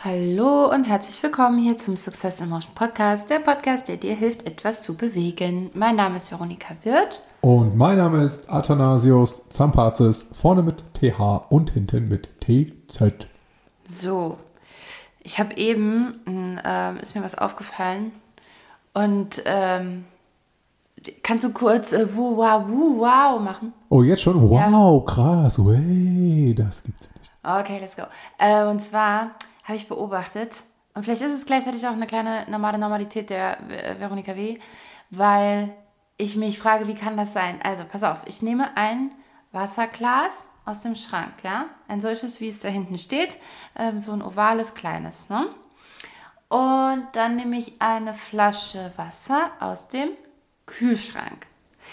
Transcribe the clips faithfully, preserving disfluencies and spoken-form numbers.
Hallo und herzlich willkommen hier zum Success in Motion Podcast, der Podcast, der dir hilft, etwas zu bewegen. Mein Name ist Veronika Wirth. Und mein Name ist Athanasios Zampazis, vorne mit T H und hinten mit T Z. So, ich habe eben, äh, ist mir was aufgefallen und ähm, kannst du kurz äh, wuh, wow, wuh, wow machen? Oh, jetzt schon? Wow, Ja. krass, wey, das gibt's ja nicht. Okay, let's go. Äh, und zwar habe ich beobachtet, und vielleicht ist es gleichzeitig auch eine kleine normale Normalität der äh, Veronika W., weil ich mich frage, wie kann das sein? Also, pass auf, ich nehme ein Wasserglas aus dem Schrank, ja? Ein solches, wie es da hinten steht, äh, so ein ovales, kleines, ne? Und dann nehme ich eine Flasche Wasser aus dem Kühlschrank.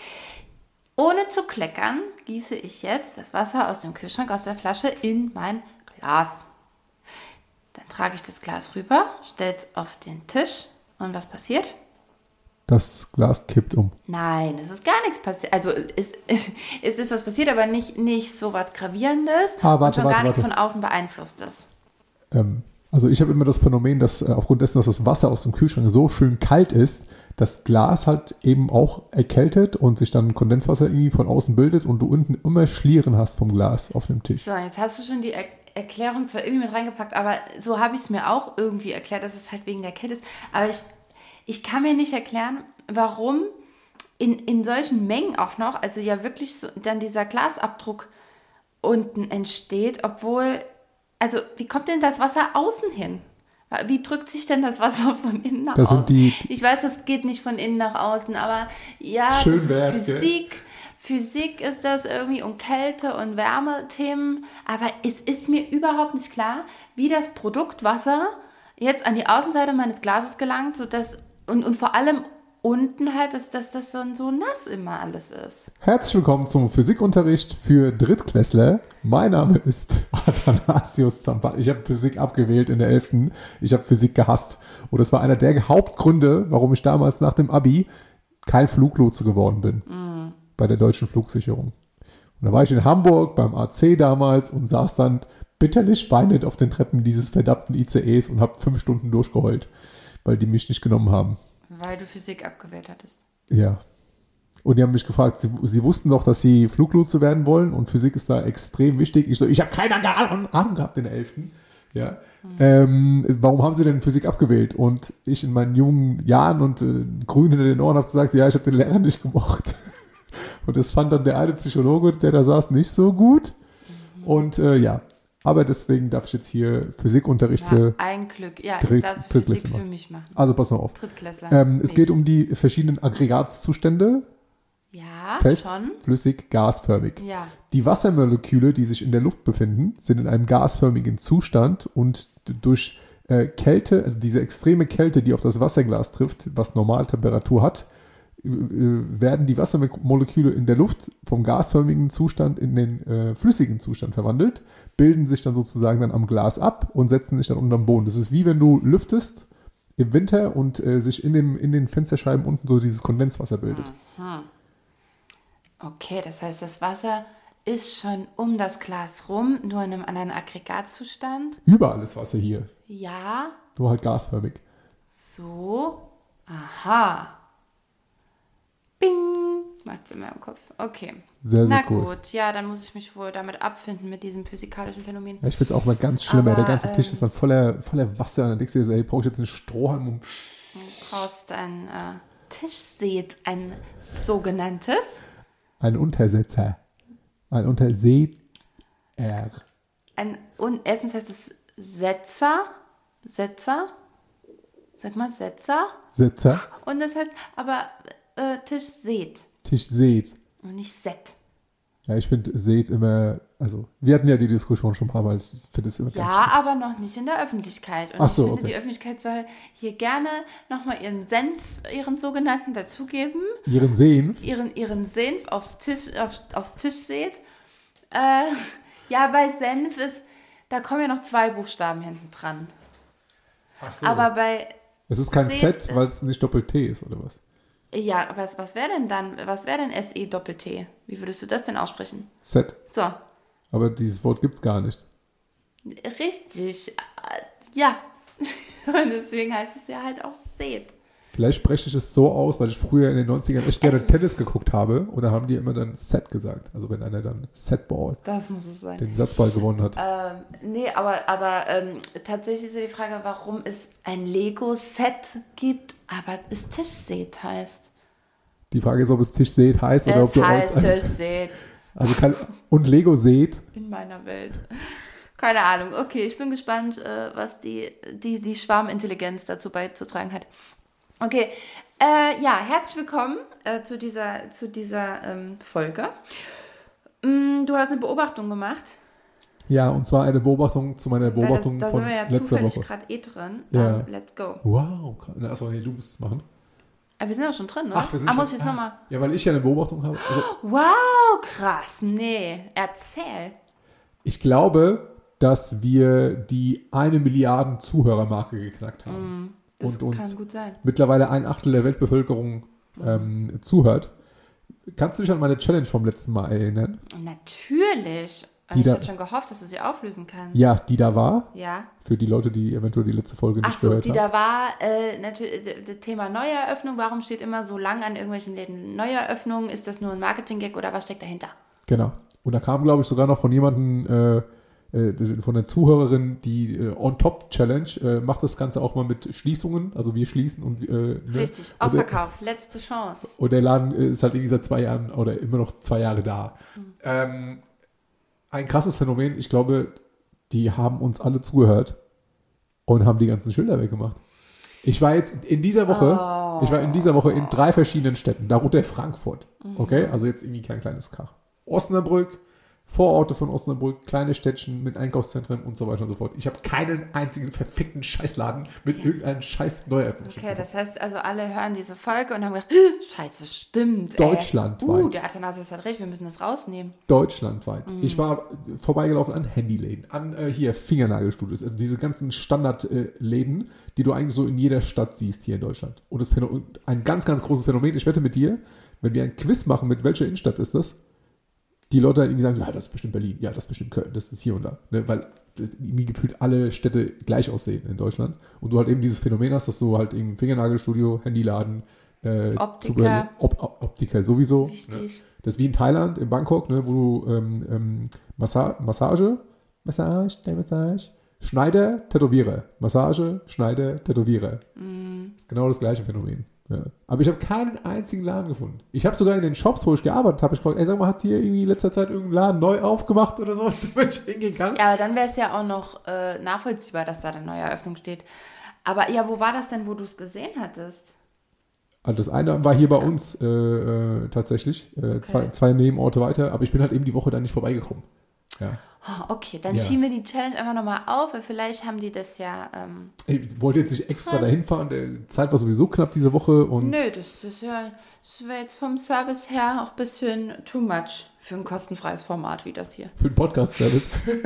Ohne zu kleckern, gieße ich jetzt das Wasser aus dem Kühlschrank, aus der Flasche, in mein Glas. Dann trage ich das Glas rüber, stelle es auf den Tisch und was passiert? Das Glas kippt um. Nein, es ist gar nichts passiert. Also es, es ist was passiert, aber nicht, nicht so was Gravierendes Ah, warte, und schon warte, gar nichts warte. von außen beeinflusstes. Ähm, also ich habe immer das Phänomen, dass äh, aufgrund dessen, dass das Wasser aus dem Kühlschrank so schön kalt ist, das Glas halt eben auch erkältet und sich dann Kondenswasser irgendwie von außen bildet und du unten immer Schlieren hast vom Glas auf dem Tisch. So, jetzt hast du schon die er- Erklärung zwar irgendwie mit reingepackt, aber so habe ich es mir auch irgendwie erklärt, dass es halt wegen der Kälte ist. Aber ich, ich kann mir nicht erklären, warum in, in solchen Mengen auch noch, also ja wirklich so, dann dieser Glasabdruck unten entsteht, obwohl, also wie kommt denn das Wasser außen hin? Wie drückt sich denn das Wasser von innen nach Das sind außen? die- Ich weiß, das geht nicht von innen nach außen, aber ja, Schön das wär's, ist gell? Physik. Physik ist das irgendwie und Kälte- und Wärmethemen, aber es ist mir überhaupt nicht klar, wie das Produkt Wasser jetzt an die Außenseite meines Glases gelangt, sodass, und, und vor allem unten halt, dass, dass das dann so nass immer alles ist. Herzlich willkommen zum Physikunterricht für Drittklässler. Mein Name ist Athanasios Zampazis. Ich habe Physik abgewählt in der elften. Ich habe Physik gehasst. Und das war einer der Hauptgründe, warum ich damals nach dem Abi kein Fluglotse geworden bin. Mm. Bei der deutschen Flugsicherung. Und da war ich in Hamburg beim A C damals und saß dann bitterlich weinend auf den Treppen dieses verdammten I C Es und habe fünf Stunden durchgeheult, weil die mich nicht genommen haben. Weil du Physik abgewählt hattest. Ja. Und die haben mich gefragt, sie, sie wussten doch, dass sie Fluglotse werden wollen und Physik ist da extrem wichtig. Ich so, ich habe keine Ahnung Ahnung gehabt in der elften. Ja. Mhm. Ähm, warum haben sie denn Physik abgewählt? Und ich in meinen jungen Jahren und äh, grün hinter den Ohren habe gesagt, ja, ich habe den Lehrer nicht gemocht. Und das fand dann der eine Psychologe, der da saß, nicht so gut. Mhm. Und äh, ja, aber deswegen darf ich jetzt hier Physikunterricht Ja, für ein Glück. Ja, Dritt- ich darf Physik Drittklässler für machen. mich machen. Also pass mal auf. Drittklässler. Ähm, es nicht. geht um die verschiedenen Aggregatzustände. Ja, Fest, schon. flüssig, gasförmig. Ja. Die Wassermoleküle, die sich in der Luft befinden, sind in einem gasförmigen Zustand und d- durch äh, Kälte, also diese extreme Kälte, die auf das Wasserglas trifft, was Normaltemperatur hat, äh, werden die Wassermoleküle in der Luft vom gasförmigen Zustand in den äh, flüssigen Zustand verwandelt, bilden sich dann sozusagen dann am Glas ab und setzen sich dann unterm Boden. Das ist wie wenn du lüftest im Winter und äh, sich in, dem, in den Fensterscheiben unten so dieses Kondenswasser bildet. Aha. Okay, das heißt, das Wasser ist schon um das Glas rum, nur in einem anderen Aggregatzustand. Überall ist Wasser hier, Ja, nur halt gasförmig. so. Aha. Bing. Macht's in meinem Kopf. Okay. Sehr, sehr Na cool. gut, ja, dann muss ich mich wohl damit abfinden mit diesem physikalischen Phänomen. Ja, ich finde es auch mal ganz schlimm, ey. Aber, Der ganze Tisch ähm, ist dann voller, voller Wasser und dann denkst du dir so, ey, brauche ich jetzt einen Strohhalm um. Du brauchst ein äh, Tischset, ein sogenanntes. Ein Untersetzer. Ein Untersetzer. Ein, und erstens heißt es Setzer. Setzer. Sag mal Setzer. Setzer. Und das heißt aber äh, Tischset Tischset. und nicht Set. Ja, ich finde Set immer, also, wir hatten ja die Diskussion schon ein paar Mal, ich finde es immer Ja, ganz schlimm. aber noch nicht in der Öffentlichkeit. Und Ach so, ich finde, okay. die Öffentlichkeit soll hier gerne nochmal ihren Senf, ihren sogenannten, dazugeben. Ihren Senf. Ihren, ihren Senf aufs, Tisch, auf, aufs Tischset. Äh, ja, bei Senf ist, da kommen ja noch zwei Buchstaben hinten dran. Ach so. Aber bei, es ist kein Set Set, weil ist- es nicht Doppel-T ist, oder was? ja, was, was wäre denn dann, was wäre denn S E Doppel-T? Wie würdest du das denn aussprechen? Set. So, Aber dieses Wort gibt es gar nicht. richtig. Ja. Und deswegen heißt es ja halt auch Set. Vielleicht spreche ich es so aus, weil ich früher in den neunzigern echt gerne Tennis geguckt habe und da haben die immer dann Set gesagt. Also wenn einer dann Setball, das muss es sein, den Satzball gewonnen hat. Ähm, nee, aber, aber ähm, tatsächlich ist ja die Frage, warum es ein Lego-Set gibt, aber es Tischset heißt. Die Frage ist, ob es Tischset heißt oder es ob du heißt aus... Tischset. Also kann, und Lego Set. In meiner Welt. Keine Ahnung. Okay, ich bin gespannt, äh, was die, die, die Schwarmintelligenz dazu beizutragen hat. Okay, äh, ja, herzlich willkommen äh, zu dieser, zu dieser ähm, Folge. Mm, du hast eine Beobachtung gemacht. Ja, und zwar eine Beobachtung zu meiner Beobachtung da, da von sind wir ja letzter zufällig Woche. gerade eh drin. Ja. Um, let's go. Wow, achso, nee, du musst es machen. Aber wir sind ja schon drin, oder? Ach, wir sind ah, schon, muss ich jetzt ah, nochmal. Ja, weil ich ja eine Beobachtung habe. Also, Wow, krass. Nee, erzähl. ich glaube, dass wir die eine Milliarden Zuhörermarke geknackt haben. Mm, das und kann uns gut sein. mittlerweile ein Achtel der Weltbevölkerung ähm, zuhört. Kannst du dich an meine Challenge vom letzten Mal erinnern? Natürlich. Die ich da- hätte schon gehofft, dass du sie auflösen kannst. Ja, die da war. Ja. Für die Leute, die eventuell die letzte Folge nicht Ach so, gehört die haben. da war, äh, natürlich, d- d- Thema Neueröffnung. Warum steht immer so lang an irgendwelchen Läden Neueröffnung? Ist das nur ein Marketing-Gag oder was steckt dahinter? Genau. Und da kam, glaube ich, sogar noch von jemandem, äh, äh, von der Zuhörerin, die äh, On-Top-Challenge, äh, macht das Ganze auch mal mit Schließungen. Also wir schließen und äh, ne? Richtig, Also- Ausverkauf, letzte Chance. Und der Laden äh, ist halt irgendwie seit zwei Jahren oder immer noch zwei Jahre da. Mhm. Ähm, ein krasses Phänomen. Ich glaube, die haben uns alle zugehört und haben die ganzen Schilder weggemacht. Ich war jetzt in dieser Woche, Oh. ich war in dieser Woche in drei verschiedenen Städten, darunter Frankfurt. Okay, also jetzt irgendwie kein kleines Krach. Osnabrück, Vororte von Osnabrück, kleine Städtchen mit Einkaufszentren und so weiter und so fort. Ich habe keinen einzigen verfickten Scheißladen mit irgendeinem scheiß Neueröffnung. Okay, das heißt also, alle hören diese Folge und haben gedacht, scheiße, stimmt. Deutschlandweit. Ey. Uh, der Athanasius hat recht, wir müssen das rausnehmen. Deutschlandweit. Ich war vorbeigelaufen an Handyläden, an äh, hier Fingernagelstudios, also diese ganzen Standardläden, die du eigentlich so in jeder Stadt siehst hier in Deutschland. Und das Phänomen, ein ganz, ganz großes Phänomen, ich wette mit dir, wenn wir ein Quiz machen, mit welcher Innenstadt ist das, die Leute dann irgendwie sagen, ja, das ist bestimmt Berlin, ja, das ist bestimmt Köln, das ist hier und da. Ne? Weil irgendwie gefühlt alle Städte gleich aussehen in Deutschland. Und du halt eben dieses Phänomen hast, dass du halt eben Fingernagelstudio, Handyladen, äh, Optiker. Zubehör- Op Op Optiker sowieso. Ne? Wichtig. Das ist wie in Thailand, in Bangkok, ne, wo du ähm, ähm, Massa Massage, Massage, der Massage, Schneider, Tätowierer. Massage, Schneider, Tätowierer. Mm. Das ist genau das gleiche Phänomen. Ja. Aber ich habe keinen einzigen Laden gefunden. Ich habe sogar in den Shops, wo ich gearbeitet habe, ich gefragt, ey, sag mal, hat hier irgendwie in letzter Zeit irgendein Laden neu aufgemacht oder so, damit ich hingehen kann? Ja, aber dann wäre es ja auch noch äh, nachvollziehbar, dass da eine Neueröffnung steht. Aber ja, wo war das denn, wo du es gesehen hattest? Also das eine war hier bei uns äh, äh, tatsächlich, äh, zwei, zwei Nebenorte weiter, aber ich bin halt eben die Woche dann nicht vorbeigekommen. Ja. Oh, okay, dann Ja. schieben wir die Challenge einfach nochmal auf, weil vielleicht haben die das ja... Ähm, Ich wollte jetzt nicht extra dahin fahren, die Zeit war sowieso knapp diese Woche und nö, das ist ja... Das wäre jetzt vom Service her auch ein bisschen too much für ein kostenfreies Format wie das hier. für den Podcast-Service.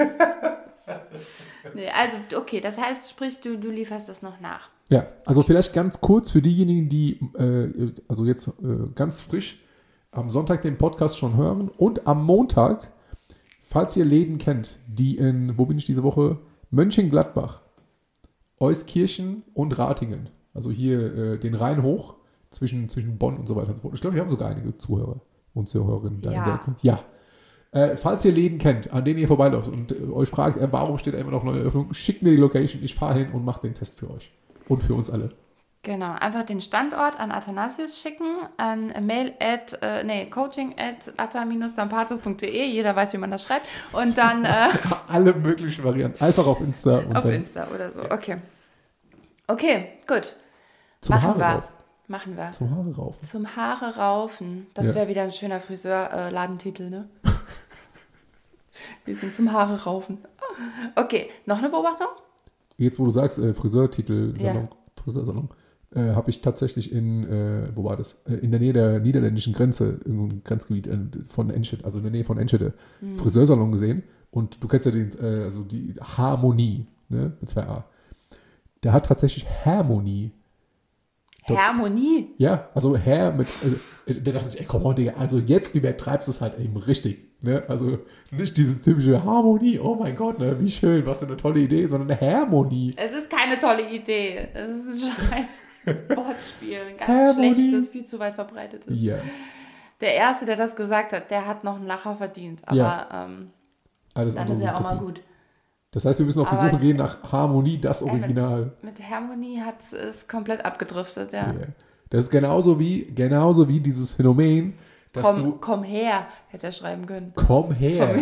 Nee, also, okay, das heißt, sprich, du, du lieferst das noch nach. Ja, also vielleicht ganz kurz für diejenigen, die äh, also jetzt äh, ganz frisch am Sonntag den Podcast schon hören und am Montag, falls ihr Läden kennt, die in, wo bin ich diese Woche? Mönchengladbach, Euskirchen und Ratingen, also hier äh, den Rhein hoch zwischen, zwischen Bonn und so weiter und so fort. Ich glaube, wir haben sogar einige Zuhörer und Zuhörerinnen da Ja. in der Ecke. Ja. Äh, falls ihr Läden kennt, an denen ihr vorbeiläuft und äh, euch fragt, äh, warum steht da immer noch neue Eröffnung, schickt mir die Location, ich fahre hin und mache den Test für euch. Und für uns alle. Genau, einfach den Standort an Athanasius schicken, an mail at, äh, nee, coaching at atta-dampatas punkt de, jeder weiß, wie man das schreibt, und dann äh, Alle möglichen Varianten. Einfach auf Insta. Und auf dann Insta oder so, okay. Okay, gut, Zum machen Haare wir, rauf. machen wir. Zum Haare rauf. Zum Haare raufen, das Ja. wäre wieder ein schöner Friseur-Ladentitel, ne? Wir sind zum Haare raufen. Okay, noch eine Beobachtung? Jetzt, wo du sagst, äh, Friseurtitel, Ja. Salon, Friseursalon, äh, habe ich tatsächlich in, äh, wo war das? Äh, in der Nähe der niederländischen Grenze, irgendein Grenzgebiet äh, von Enschede, also in der Nähe von Enschede, Hm. Friseursalon gesehen. Und du kennst ja den, äh, also die Harmonie, ne, mit zwei A. Der hat tatsächlich Harmonie. Harmonie. Ja, also Herr mit, also, der dachte sich, ey, komm on, Digga, also jetzt übertreibst du es halt eben richtig, ne? Also nicht dieses typische Harmonie, oh mein Gott, ne, wie schön, was für eine tolle Idee, sondern eine Harmonie. Es ist keine tolle Idee. Es ist ein scheiß Wortspiel, ein ganz Harmonie. schlechtes, viel zu weit verbreitetes. Ja. Der Erste, der das gesagt hat, der hat noch einen Lacher verdient. Aber Ja. ähm, Alles dann andere ist ja sind auch mal Kopien. gut. Das heißt, wir müssen auf die Aber- Suche gehen nach Harmonie, das Ja, mit- Original. Mit Harmonie hat es komplett abgedriftet, ja. Ja. Das ist genauso wie, genauso wie dieses Phänomen, dass Komm, du, komm her, hätte er schreiben können. komm her,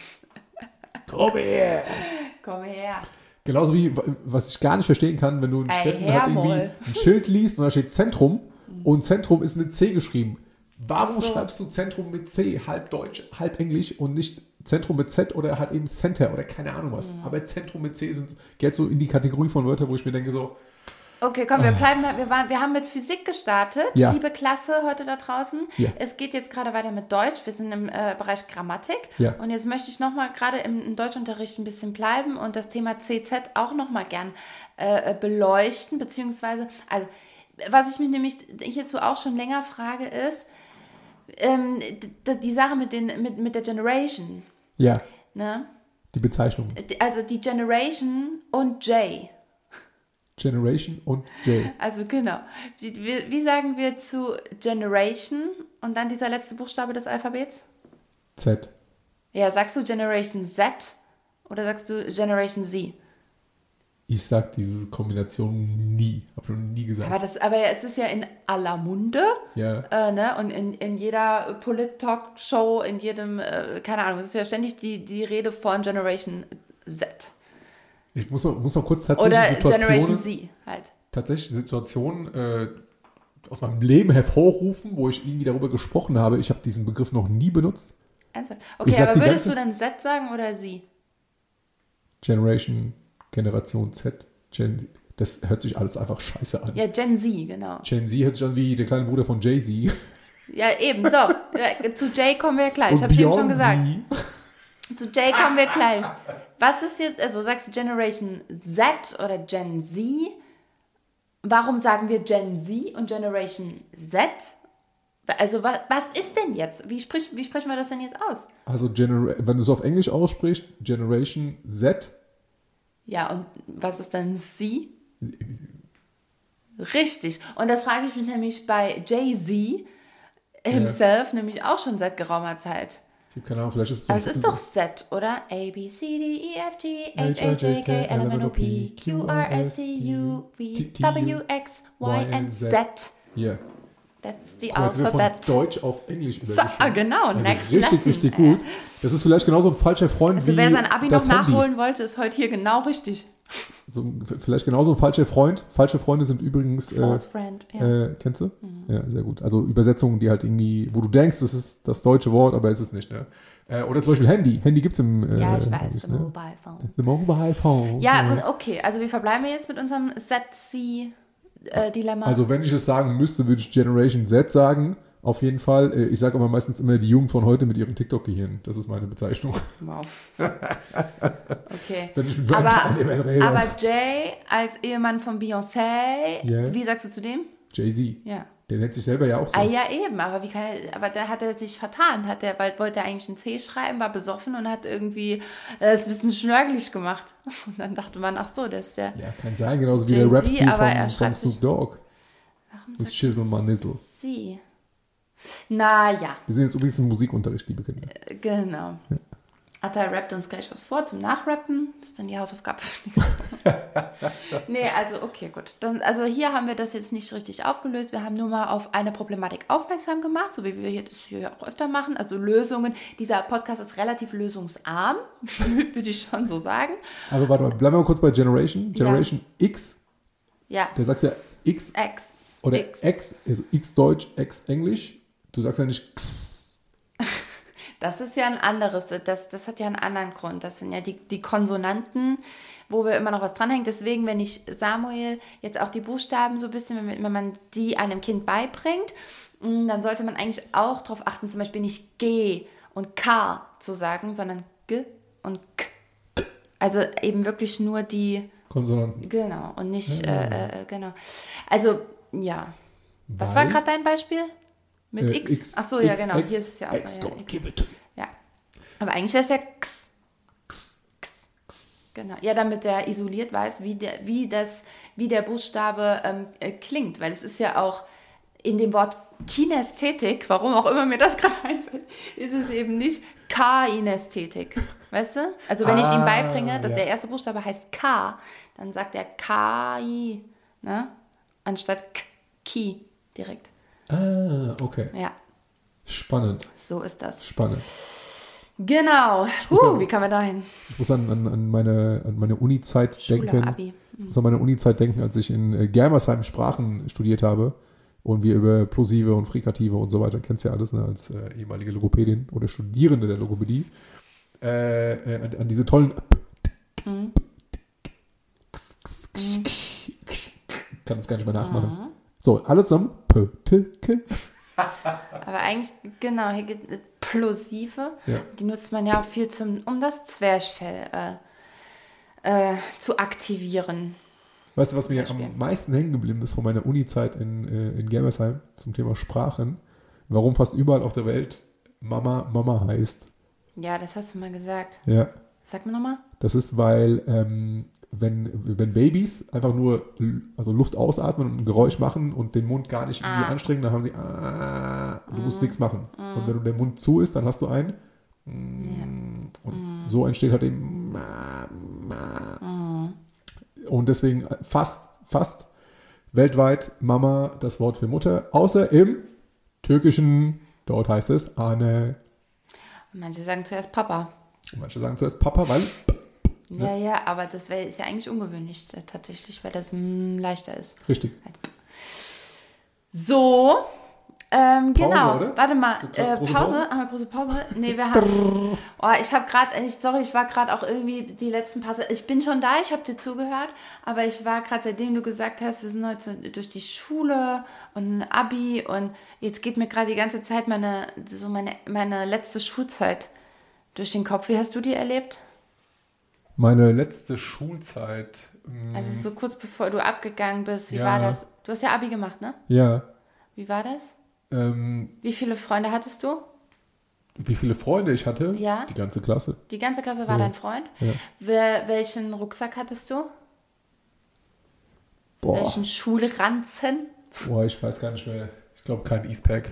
komm her. Komm her. Genauso wie, was ich gar nicht verstehen kann, wenn du in Ey, Städten halt irgendwie Hermol. ein Schild liest und da steht Zentrum und Zentrum ist mit C geschrieben. Warum Ach so. schreibst du Zentrum mit C, halb Deutsch, halb Englisch und nicht Zentrum mit Z oder halt eben Center oder keine Ahnung was. Mhm. Aber Zentrum mit C sind, geht so in die Kategorie von Wörtern, wo ich mir denke so, Okay, komm, wir bleiben, wir, waren, wir haben mit Physik gestartet, Ja. liebe Klasse heute da draußen. Ja. Es geht jetzt gerade weiter mit Deutsch, wir sind im äh, Bereich Grammatik. Ja. Und jetzt möchte ich nochmal gerade im, im Deutschunterricht ein bisschen bleiben und das Thema C Z auch nochmal gern äh, beleuchten, beziehungsweise, also was ich mich nämlich hierzu auch schon länger frage ist, ähm, d- die Sache mit, den, mit, mit der Generation, ja, ne? die Bezeichnung. Also die Generation und J. Generation und J. Also genau. Wie, wie, wie sagen wir zu Generation und dann dieser letzte Buchstabe des Alphabets? Z. Ja, sagst du Generation Z oder sagst du Generation Z? Ich sag diese Kombination nie. Hab schon nie gesagt. Aber, das, aber es ist ja in aller Munde, Ja. äh, ne? Und in, in jeder Polit-Talk-Show, in jedem, äh, keine Ahnung, es ist ja ständig die, die Rede von Generation Z. Ich muss mal, muss mal kurz tatsächlich Oder Situationen, Generation Z halt. tatsächlich Situationen äh, aus meinem Leben hervorrufen, wo ich irgendwie darüber gesprochen habe. Ich habe diesen Begriff noch nie benutzt. Ernsthaft? Ich Okay, sag aber die würdest ganze- du dann Z sagen oder Sie? Generation, Generation Z, Gen Z. Das hört sich alles einfach scheiße an. Ja, Gen Z, genau. Gen Z hört sich an wie der kleine Bruder von Jay-Z. Ja, eben, so. Ja, zu Jay kommen wir gleich, habe ich eben schon gesagt. Z. Zu Jay kommen wir gleich. Was ist jetzt, also sagst du Generation Z oder Gen Z? Warum sagen wir Gen Z und Generation Z? Also was, was ist denn jetzt? Wie, sprich, wie sprechen wir das denn jetzt aus? Also, Genera- wenn du es auf Englisch aussprichst, Generation Z. Ja, und was ist dann Z? Richtig. Und das frage ich mich nämlich bei Jay-Z himself nämlich auch schon seit geraumer Zeit. Ich habe keine Ahnung, vielleicht ist es so. Aber es ist doch Z, oder? A, B, C, D, E, F, G, H, I, J, K, L, M, N, O, P, Q, R, S, T, U, V, W, X, Y and Z. Ja. That's the Guck mal, jetzt sind wir von alphabet. Deutsch auf Englisch So, übergeschrieben. genau, Also next richtig, lesson. richtig gut. Das ist vielleicht genauso ein falscher Freund Also wie wer sein Abi noch das Handy. nachholen wollte, ist heute hier genau richtig. So, vielleicht genauso ein falscher Freund. Falsche Freunde sind übrigens, äh, False friend, ja. Mhm. äh, kennst du? Ja, sehr gut. Also Übersetzungen, die halt irgendwie, wo du denkst, das ist das deutsche Wort, aber es ist nicht. Ne? Äh, oder zum Beispiel Handy. Handy gibt es im äh, Ja, ich weiß, Englisch, the ne? mobile phone. The Mobile Phone. Ja, und okay, also wie verbleiben wir jetzt mit unserem Z-C-Dilemma? Also wenn ich es sagen müsste, würde ich Generation Z sagen. Auf jeden Fall. Äh, Ich sage aber meistens immer die Jugend von heute mit ihrem TikTok-Gehirn. Das ist meine Bezeichnung. Wow. Okay. Wenn ich mit meinen Aber, Teilnehmern rede. aber Jay als Ehemann von Beyoncé, Ja. wie sagst du zu dem? Jay-Z. Ja. Der nennt sich selber ja auch so. Ah ja, eben, aber wie kann er, aber da hat er sich vertan, hat er, weil wollte er eigentlich ein C schreiben, war besoffen und hat irgendwie äh, das ein bisschen schnörgelig gemacht. Und dann dachte man, ach so, das ist der. Ja, kann sein. Genauso wie Jay-Z, der Rap-Stil aber er von, von schreibt sich- Snoop Dogg. Warum Mit sagt Shizzle Ma Nizzle. sie? Naja, Wir sind jetzt übrigens im Musikunterricht, liebe Kinder. äh, genau. Atta rappt uns gleich was vor zum Nachrappen. Das ist dann die Hausaufgabe für nächste Woche. Nee, also okay, gut. Dann, also hier haben wir das jetzt nicht richtig aufgelöst. Wir haben nur mal auf eine Problematik aufmerksam gemacht, so wie wir hier das hier auch öfter machen. Also Lösungen. Dieser Podcast ist relativ lösungsarm, würde ich schon so sagen. Aber warte mal, bleiben wir mal kurz bei Generation. Generation X, Ja, der sagst ja X X. oder X. X, also X Deutsch, X Englisch. Du sagst ja nicht X. Das ist ja ein anderes, das, das hat ja einen anderen Grund. Das sind ja die, die Konsonanten, wo wir immer noch was dranhängen. Deswegen, wenn ich Samuel jetzt auch die Buchstaben so ein bisschen, wenn, wenn man die einem Kind beibringt, mh, dann sollte man eigentlich auch darauf achten, zum Beispiel nicht G und K zu sagen, sondern G und K. Also eben wirklich nur die, Konsonanten. genau, und nicht, Ja. äh, äh, genau. Also Ja. Was Weil, war gerade dein Beispiel? Mit äh, X? X, Ach so, ja, X, genau. X, Hier ist es ja auch X so. Ja, gonna X. give it to you. Ja. Aber eigentlich wäre es ja X. X. X. X. Genau. Ja, damit der isoliert weiß, wie der, wie das, wie der Buchstabe ähm, äh, klingt. Weil es ist ja auch in dem Wort Kinästhetik, warum auch immer mir das gerade einfällt, ist es eben nicht Kinästhetik. Weißt du? Also wenn ah, ich ihm beibringe, dass ja. der erste Buchstabe heißt K, dann sagt er K I, ne? Anstatt K, Ki direkt. Ah, okay. Ja. Spannend. So ist das. Spannend. Genau. Uh, an, wie kann man da hin? Ich muss an, an, an meine, an meine Uni-Zeit Schule, denken. Abi. Ich muss an meine Uni-Zeit denken, als ich in äh, Germersheim Sprachen studiert habe und wir über Plosive und Frikative und so weiter, kennst ja alles, ne, als äh, ehemalige Logopädin oder Studierende der Logopädie, äh, äh, an, an diese tollen mhm. kann es gar nicht mehr nachmachen. Mhm. So, alle zusammen. Aber eigentlich, genau, hier gibt es Plosive. Ja. Die nutzt man ja auch viel, zum, um das Zwerchfell äh, äh, zu aktivieren. Weißt du, was mir am meisten hängen geblieben ist von meiner Uni-Zeit in, äh, in Germersheim zum Thema Sprachen? Warum fast überall auf der Welt Mama Mama heißt. Ja, das hast du mal gesagt. Ja. Sag mir nochmal. Das ist, weil ähm, wenn, wenn Babys einfach nur also Luft ausatmen und ein Geräusch machen und den Mund gar nicht irgendwie ah. anstrengen, dann haben sie ah, du mm. musst nichts machen. Mm. Und wenn der Mund zu ist, dann hast du ein mm, yeah. und mm. so entsteht halt eben ma, ma. Mm. Und deswegen fast, fast weltweit Mama das Wort für Mutter, außer im Türkischen, dort heißt es Anne. Manche sagen zuerst Papa. Manche sagen zuerst Papa, weil ja, ne? ja, aber das wär, ist ja eigentlich ungewöhnlich äh, tatsächlich, weil das mh, leichter ist. Richtig. So, ähm, Pause, genau. Oder? Warte mal, äh, Pause? Pause? Haben wir große Pause? Nee, wir haben. Oh, ich habe gerade, sorry, ich war gerade auch irgendwie die letzten paar. Ich bin schon da, ich habe dir zugehört, aber ich war gerade, seitdem du gesagt hast, wir sind heute durch die Schule und ein Abi und jetzt geht mir gerade die ganze Zeit meine, so meine, meine letzte Schulzeit durch den Kopf. Wie hast du die erlebt? Meine letzte Schulzeit. Mh, also so kurz bevor du abgegangen bist, wie ja. war das? Du hast ja Abi gemacht, ne? Ja. Wie war das? Ähm, wie viele Freunde hattest du? Wie viele Freunde ich hatte? Ja. Die ganze Klasse. Die ganze Klasse war ja. dein Freund? Ja. Wer, welchen Rucksack hattest du? Boah. Welchen Schulranzen? Boah, ich weiß gar nicht mehr. Ich glaube kein Eastpack.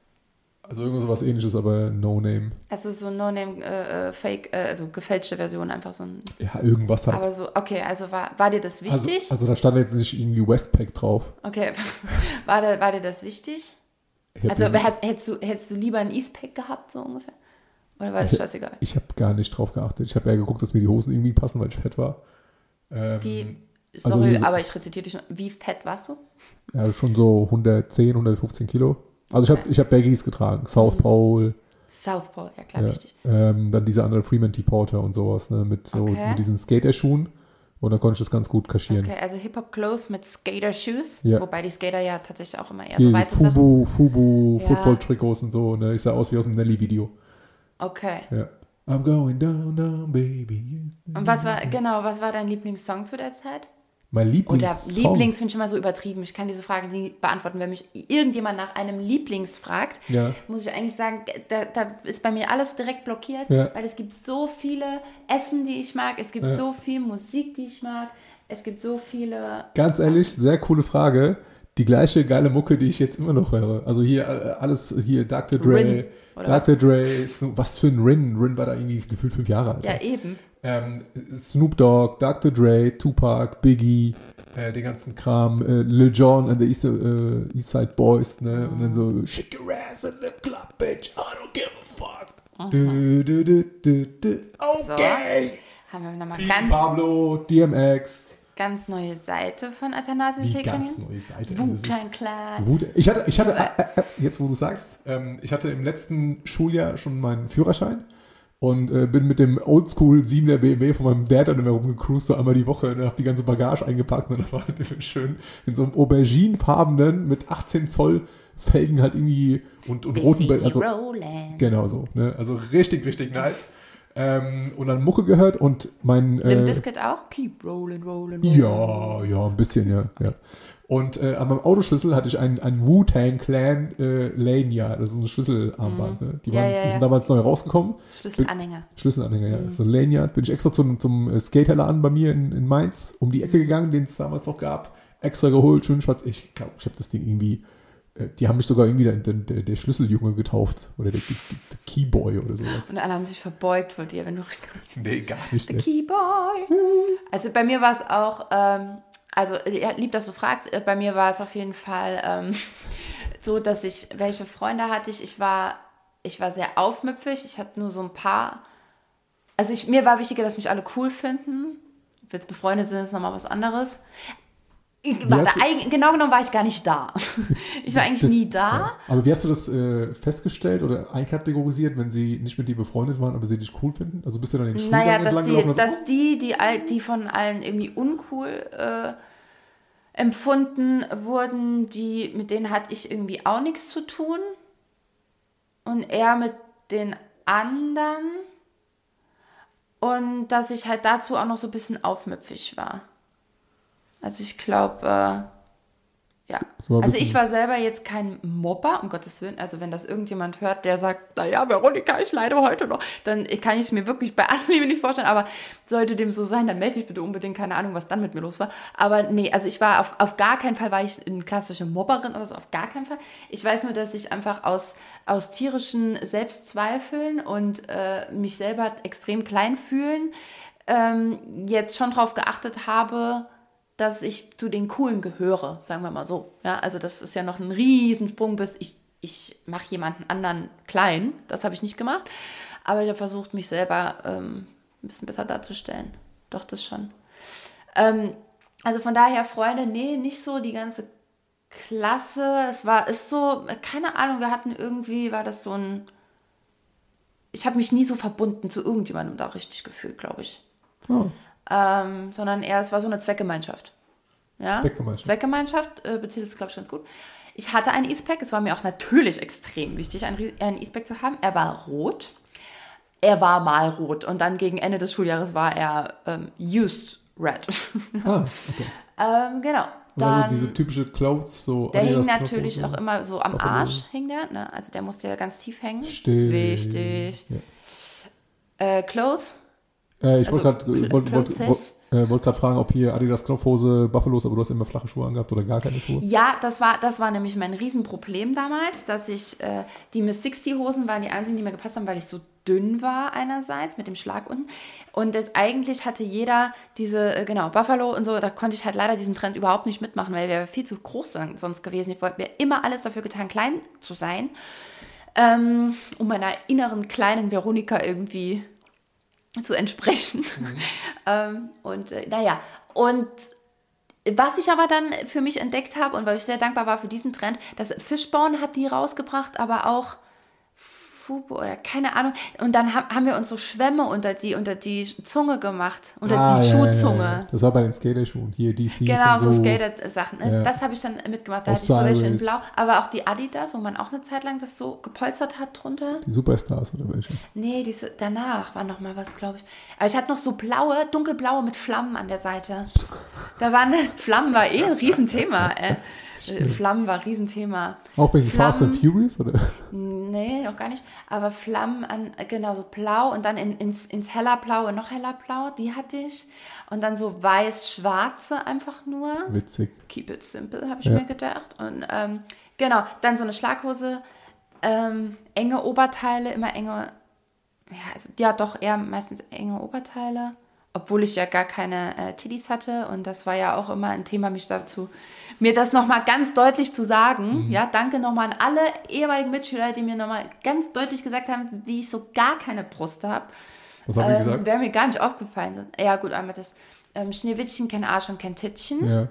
Also irgendwas sowas ähnliches, aber No-Name. Also so No-Name, äh, Fake, äh, also gefälschte Version, einfach so ein... Ja, irgendwas halt. Aber so, okay, also war, war dir das wichtig? Also, also da stand jetzt nicht irgendwie Westpack drauf. Okay, war, da, war dir das wichtig? Also hättest du, hättest du lieber ein Eastpack gehabt, so ungefähr? Oder war das ich, scheißegal? Ich habe gar nicht drauf geachtet. Ich habe eher geguckt, dass mir die Hosen irgendwie passen, weil ich fett war. Ähm, Wie, sorry, also aber ich rezitiere dich schon. Wie fett warst du? Ja, schon so hundertzehn, hundertfünfzehn Kilo. Also okay. ich habe ich hab Baggies getragen. South Pole. South Pole, ja klar, ja. wichtig. Ähm, dann diese andere Freeman T. Porter und sowas, ne, mit, so, okay. mit diesen Skater-Schuhen. Und dann konnte ich das ganz gut kaschieren. Okay, also Hip-Hop-Clothes mit Skater-Shoes. Ja. Wobei die Skater ja tatsächlich auch immer eher Hier, so weite Fubu, Sachen. Fubu, ja. Football-Trikots und so. Ne? Ich sah aus wie aus dem Nelly-Video. Okay. Ja. I'm going down, down, baby. Und was war, genau, was war dein Lieblingssong zu der Zeit? Mein Lieblingssong? Oder Lieblings finde ich immer so übertrieben. Ich kann diese Frage nie beantworten. Wenn mich irgendjemand nach einem Lieblings fragt, ja. muss ich eigentlich sagen, da, da ist bei mir alles direkt blockiert, ja. weil es gibt so viele Essen, die ich mag, es gibt ja. so viel Musik, die ich mag, es gibt so viele... Ganz ehrlich, sehr coole Frage. Die gleiche geile Mucke, die ich jetzt immer noch höre. Also hier alles, hier Doktor Dre, Doktor Dre, was für ein Rin. Rin war da irgendwie gefühlt fünf Jahre alt. Ja, eben. Ähm, Snoop Dogg, Doktor Dre, Tupac, Biggie, äh, den ganzen Kram, äh, Lil Jon and the East, äh, East Side Boys, ne? Mhm. Und dann so, shake your ass in the club, bitch, I don't give a fuck. Mhm. Du, du, du, du, du. Okay. So, haben wir nochmal P. ganz... Pablo, D M X. Ganz neue Seite von Athanasius Wie Hekanin. ganz neue Seite. Wu-Tang Clan. Gut. Ich hatte, ich hatte äh, äh, jetzt wo du sagst, ähm, ich hatte im letzten Schuljahr schon meinen Führerschein und äh, bin mit dem Oldschool siebener B M W von meinem Dad dann immer rumgecruised, so einmal die Woche, ne, hab die ganze Bagage eingepackt und dann war halt schön in so einem auberginefarbenen mit achtzehn Zoll Felgen halt irgendwie und, und roten Be- also Roland. genau so, ne, also richtig, richtig nice. Ähm, und dann Mucke gehört und mein... Limp Äh, Bizkit auch? Keep rolling, rolling, rolling. Ja, ja, ein bisschen, ja. ja. Und äh, an meinem Autoschlüssel hatte ich ein, ein Wu-Tang Clan äh, Lanyard, das ist ein Schlüsselarmband. Mhm. Ne? Die, Ja, waren, ja, die sind ja. damals neu rausgekommen. Schlüsselanhänger. Schlüsselanhänger, ja. Mhm. So ein Lanyard. Bin ich extra zum, zum Skaterladen bei mir in, in Mainz um die Ecke gegangen, den es damals noch gab. Extra geholt, schön schwarz. Ich glaube, ich habe das Ding irgendwie, äh, die haben mich sogar irgendwie der, der, der Schlüsseljunge getauft. Oder der, der, der Keyboy oder sowas. Und alle haben sich verbeugt vor dir, wenn du reinkommst. Nee, gar nicht. The Ne. Keyboy. Also bei mir war es auch, ähm, also ja, lieb, dass du fragst, äh, bei mir war es auf jeden Fall ähm, so, dass ich, welche Freunde hatte ich, ich war, ich war sehr aufmüpfig, ich hatte nur so ein paar, also ich, mir war wichtiger, dass mich alle cool finden. Ob wir jetzt befreundet sind, ist nochmal was anderes. Ich war da, eigentlich, genau genommen war ich gar nicht da. Ich war eigentlich nie da. Ja. Aber wie hast du das äh, festgestellt oder einkategorisiert, wenn sie nicht mit dir befreundet waren, aber sie dich cool finden? Also bist du dann den Schulgang naja, dass entlang die, gelaufen? dass die, die, die von allen irgendwie uncool äh, empfunden wurden, die, mit denen hatte ich irgendwie auch nichts zu tun. Und er mit den anderen. Und dass ich halt dazu auch noch so ein bisschen aufmüpfig war. Also ich glaube, äh, ja. So also ich war selber jetzt kein Mobber, um Gottes Willen. Also wenn das irgendjemand hört, der sagt, naja, Veronika, ich leide heute noch, dann kann ich es mir wirklich bei aller Liebe nicht vorstellen. Aber sollte dem so sein, dann melde ich bitte unbedingt, keine Ahnung, was dann mit mir los war. Aber nee, also ich war auf, auf gar keinen Fall, war ich eine klassische Mobberin oder so, auf gar keinen Fall. Ich weiß nur, dass ich einfach aus, aus tierischen Selbstzweifeln und äh, mich selber extrem klein fühlen ähm, jetzt schon drauf geachtet habe, dass ich zu den Coolen gehöre, sagen wir mal so. Ja, also das ist ja noch ein Riesensprung, bis ich, ich mache jemanden anderen klein. Das habe ich nicht gemacht. Aber ich habe versucht, mich selber ähm, ein bisschen besser darzustellen. Doch, das schon. Ähm, also von daher, Freunde, nee, nicht so die ganze Klasse. Es war, ist so, keine Ahnung, wir hatten irgendwie, war das so ein, ich habe mich nie so verbunden zu irgendjemandem da richtig gefühlt, glaube ich. Oh. Ähm, sondern eher, es war so eine Zweckgemeinschaft. Ja? Zweckgemeinschaft. Zweckgemeinschaft äh, bezieht es, glaube ich, ganz gut. Ich hatte ein E-Spec, es war mir auch natürlich extrem wichtig, ein, ein E-Spec zu haben. Er war rot. Er war mal rot und dann gegen Ende des Schuljahres war er ähm, used red. Ah, okay. ähm, genau. Dann, also diese typische Clothes, so der hing Adidas natürlich Clothes, auch immer so am Buffalo. Arsch, hing der. Ne? Also der musste ja ganz tief hängen. Stimmt. Wichtig. Ja. Äh, Clothes. Äh, ich Also, wollte gerade wollt, wollt, Clothes. wollt, äh, wollt grad fragen, ob hier Adidas Knopfhose, Buffalos, aber du hast immer flache Schuhe angehabt oder gar keine Schuhe. Ja, das war, das war nämlich mein Riesenproblem damals, dass ich, äh, die Miss sechzig Hosen waren die einzigen, die mir gepasst haben, weil ich so dünn war einerseits mit dem Schlag unten. Und das, eigentlich hatte jeder diese, äh, genau, Buffalo und so, da konnte ich halt leider diesen Trend überhaupt nicht mitmachen, weil wir viel zu groß sind, sonst gewesen. Ich wollte mir immer alles dafür getan, klein zu sein, ähm, um meiner inneren kleinen Veronika irgendwie zu entsprechen. Mhm. ähm, und äh, naja, und was ich aber dann für mich entdeckt habe und weil ich sehr dankbar war für diesen Trend, das Fishbone hat die rausgebracht, aber auch Fubo oder keine Ahnung. Und dann haben wir uns so Schwämme unter die, unter die Zunge gemacht, unter ah, die ja, Schuhzunge. Ja, ja. Das war bei den Skater-Schuhen, hier D Cs genau, und so. so Skater-Sachen. Ja. Das habe ich dann mitgemacht. Da Osiris. hatte ich so welche in Blau. Aber auch die Adidas, wo man auch eine Zeit lang das so gepolstert hat drunter. Die Superstars oder welche? Nee, diese, danach war noch mal was, glaube ich. Aber ich hatte noch so blaue, dunkelblaue mit Flammen an der Seite. Da waren, Flammen war eh ein Riesenthema, ey. Flammen war ein Riesenthema. Auch wegen Flammen, Fast and Furious, oder? Nee, auch gar nicht. Aber Flammen, an, genau, so blau und dann in, ins, ins heller Blau und noch heller Blau, die hatte ich. Und dann so weiß-schwarze einfach nur. Witzig. Keep it simple, habe ich ja. mir gedacht. Und ähm, genau, dann so eine Schlaghose, ähm, enge Oberteile, immer enge, ja, also, ja doch eher meistens enge Oberteile. Obwohl ich ja gar keine äh, Tiddies hatte und das war ja auch immer ein Thema, mich dazu, mir das nochmal ganz deutlich zu sagen. Mhm. Ja, danke nochmal an alle ehemaligen Mitschüler, die mir nochmal ganz deutlich gesagt haben, wie ich so gar keine Brust habe. Was haben ähm, die gesagt? Wäre mir gar nicht aufgefallen. Ja gut, einmal das ähm, Schneewittchen, kein Arsch und kein Tittchen. Ja.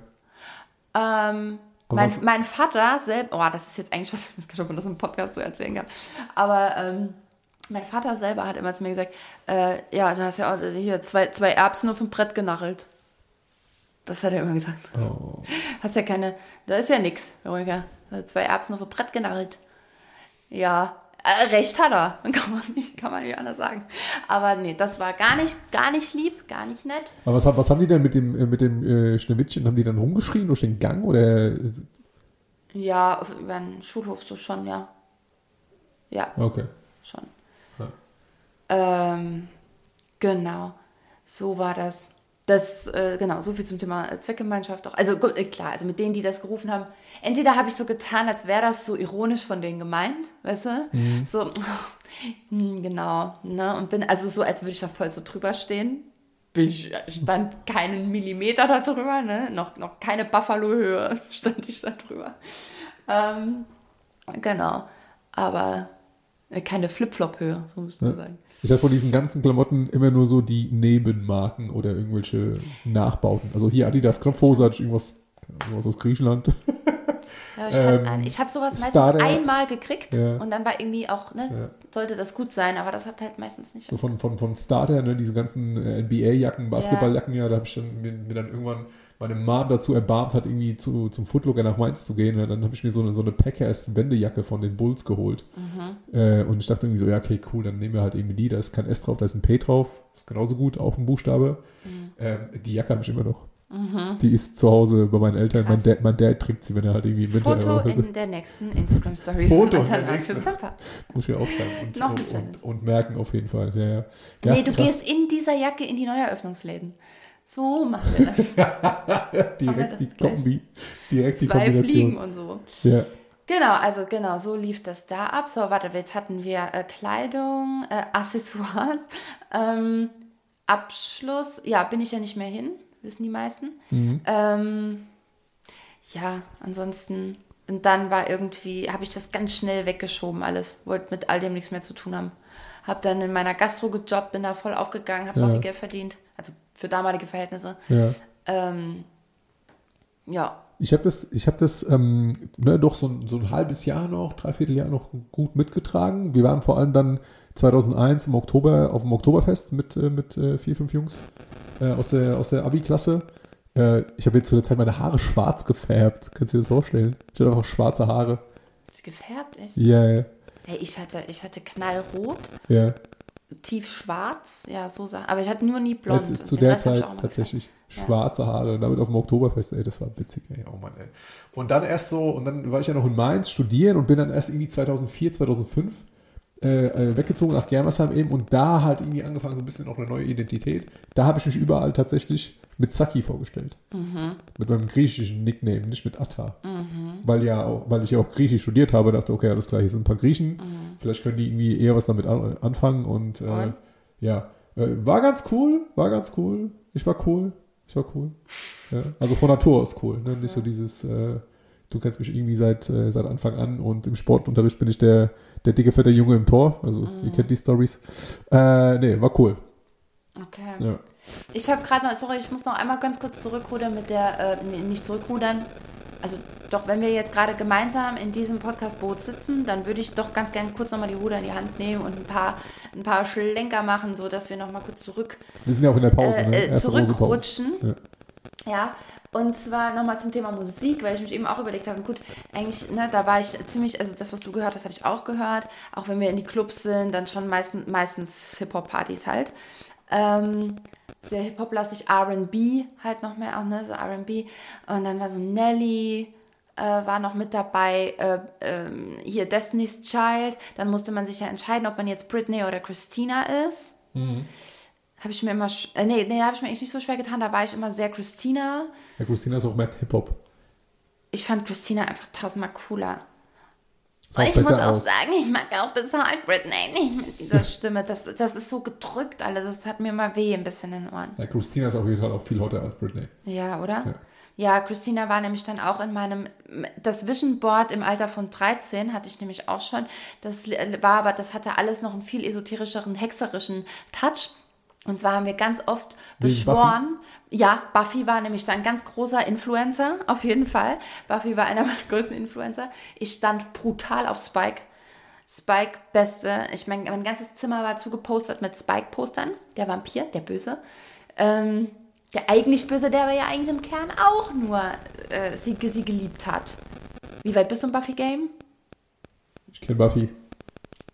Ähm, mein, mein Vater selbst, oh, das ist jetzt eigentlich was, ich weiß nicht, ob man das im Podcast so erzählen kann, aber ähm, mein Vater selber hat immer zu mir gesagt, äh, ja, du hast ja auch hier zwei, zwei Erbsen auf dem Brett genachelt. Das hat er immer gesagt. Oh. Hast ja keine, da ist ja nichts, Veronika. Zwei Erbsen auf dem Brett genachelt. Ja, Äh, recht hat er, kann man, nicht, kann man nicht anders sagen. Aber nee, das war gar nicht, gar nicht lieb, gar nicht nett. Aber was, was haben die denn mit dem, äh, mit dem äh, Schneewittchen? Haben die dann rumgeschrien durch den Gang? Oder? Ja, auf, über den Schulhof so schon, ja. Ja, Okay. schon. Ja. Ähm, genau, so war das. Das, äh, genau, so viel zum Thema äh, Zweckgemeinschaft auch. Also gut, äh, klar, also mit denen, die das gerufen haben, entweder habe ich so getan, als wäre das so ironisch von denen gemeint, weißt du? Mhm. So, hm, genau, ne? Und bin also so, als würde ich da voll so drüber stehen. Bin ich stand keinen Millimeter da drüber, ne? Noch, noch keine Buffalo-Höhe stand ich da drüber. Ähm, genau, aber äh, keine Flip-Flop-Höhe, so müsste man Ja. sagen. Ich hatte von diesen ganzen Klamotten immer nur so die Nebenmarken oder irgendwelche Nachbauten. Also hier Adidas Knopfhose hatte ich irgendwas, irgendwas aus Griechenland. Ja, ich Ähm, ähm, ich habe sowas meistens Starter. einmal gekriegt Ja. und dann war irgendwie auch, ne, Ja. sollte das gut sein, aber das hat halt meistens nicht. So von, von, von Starter, ne, diese ganzen äh, N B A-Jacken, Basketballjacken, ja, da habe ich dann, mir, mir dann irgendwann meine Mom dazu erbarmt hat, irgendwie zu, zum Footlooker nach Mainz zu gehen. Und dann habe ich mir so eine, so eine Packers-Wendejacke von den Bulls geholt. Mhm. Äh, und ich dachte irgendwie so, ja, okay, cool, dann nehmen wir halt irgendwie die. Da ist kein S drauf, da ist ein P drauf. Ist genauso gut, auch ein Buchstabe. Mhm. Ähm, die Jacke habe ich immer noch. Mhm. Die ist zu Hause bei meinen Eltern. Mein Krass. Dad, mein Dad trägt sie, wenn er halt irgendwie im Winter... Foto also, in der nächsten Instagram-Story. Foto von in der Alternate nächsten. Semper. muss ich mir aufschreiben und, Noch eine und, Challenge. und, und merken auf jeden Fall. Ja, ja. Ja, Nee, du krass. gehst in dieser Jacke in die Neueröffnungsläden. So machen wir das. direkt die das gleich. Kombi. Direkt die Zwei Fliegen Kombination. und so. Ja. Genau, also genau, so lief das da ab. So, warte, jetzt hatten wir äh, Kleidung, äh, Accessoires, ähm, Abschluss. Ja, bin ich ja nicht mehr hin, wissen die meisten. Mhm. Ähm, ja, ansonsten, und dann war irgendwie, habe ich das ganz schnell weggeschoben alles, wollte mit all dem nichts mehr zu tun haben. Habe dann in meiner Gastro gejobbt, bin da voll aufgegangen, habe Ja. so viel Geld verdient, also für damalige Verhältnisse. Ja. Ähm, ja, Ich habe das, ich hab das ähm, ne, doch so ein, so ein halbes Jahr noch, dreiviertel Jahr noch gut mitgetragen. Wir waren vor allem dann zweitausendeins im Oktober auf dem Oktoberfest mit, äh, mit äh, vier, fünf Jungs äh, aus der, aus der Abi-Klasse. Äh, ich habe jetzt zu der Zeit meine Haare schwarz gefärbt. Kannst du dir das vorstellen? Ich hatte einfach schwarze Haare. ist gefärbt, echt? Ja, ja, Hey, ich hatte, ich hatte knallrot, ja. tief schwarz, ja, so Sachen. Aber ich hatte nur nie blond. Jetzt, zu Den der Rest hab ich Zeit auch immer tatsächlich Ja. schwarze Haare, damit auf dem Oktoberfest, ey, das war witzig, ey, oh Mann, ey. Und dann erst so, und dann war ich ja noch in Mainz studieren und bin dann erst irgendwie zweitausendvier, zweitausendfünf äh, äh, weggezogen nach Germersheim eben und da halt irgendwie angefangen, so ein bisschen auch eine neue Identität. Da habe ich mich überall tatsächlich mit Saki vorgestellt. Mhm. Mit meinem griechischen Nickname, nicht mit Atta. Mhm. Weil, ja auch, weil ich ja auch Griechisch studiert habe, dachte, okay, alles klar, hier sind ein paar Griechen. Mhm. Vielleicht können die irgendwie eher was damit an, anfangen und äh, Und? ja, äh, war ganz cool, war ganz cool. Ich war cool, ich war cool. Ja, also von Natur aus cool, ne? Nicht so dieses, äh, du kennst mich irgendwie seit, äh, seit Anfang an und im Sportunterricht bin ich der, der dicke, fette Junge im Tor. Also Mhm. ihr kennt die Stories. Äh, nee, war cool. Okay. Ja. Ich habe gerade noch, sorry, ich muss noch einmal ganz kurz zurückrudern mit der, äh, nee, nicht zurückrudern. Also doch, wenn wir jetzt gerade gemeinsam in diesem Podcast-Boot sitzen, dann würde ich doch ganz gerne kurz nochmal die Ruder in die Hand nehmen und ein paar, ein paar Schlenker machen, sodass wir nochmal kurz zurück Wir sind ja auch in der Pause, ne? äh, äh, Erste große Pause. zurückrutschen. Ja. Ja, und zwar nochmal zum Thema Musik, weil ich mich eben auch überlegt habe, gut, eigentlich, ne, da war ich ziemlich, also das, was du gehört hast, habe ich auch gehört. Auch wenn wir in die Clubs sind, dann schon meistens, meistens Hip-Hop-Partys halt. Ähm, sehr Hip-Hop-lastig, R and B halt noch mehr auch, ne, so R and B. Und dann war so Nelly, äh, war noch mit dabei, äh, ähm, hier Destiny's Child. Dann musste man sich ja entscheiden, ob man jetzt Britney oder Christina ist. Mhm. Habe ich mir immer, sch- äh, nee, nee, habe ich mir eigentlich nicht so schwer getan, da war ich immer sehr Christina. Ja, Christina ist auch mehr Hip-Hop. Ich fand Christina einfach tausendmal cooler. Sah Und auch ich muss besser auch aus. sagen, ich mag auch bis heute Britney nicht mit dieser Stimme. Das, das ist so gedrückt alles. Das hat mir immer weh ein bisschen in den Ohren. Ja, Christina ist auf jeden Fall auch viel hotter als Britney. Ja, oder? Ja. Ja, Christina war nämlich dann auch in meinem, das Vision Board im Alter von dreizehn hatte ich nämlich auch schon. Das war aber, das hatte alles noch einen viel esoterischeren, hexerischen Touch. Und zwar haben wir ganz oft Wegen beschworen, ja, Buffy war nämlich da ein ganz großer Influencer, auf jeden Fall. Buffy war einer meiner größten Influencer. Ich stand brutal auf Spike. Spike, beste. Ich meine, mein ganzes Zimmer war zugepostert mit Spike-Postern. Der Vampir, der Böse. Ähm, der eigentlich Böse, der aber ja eigentlich im Kern auch nur äh, sie, sie geliebt hat. Wie weit bist du im Buffy-Game? Ich kenne Buffy.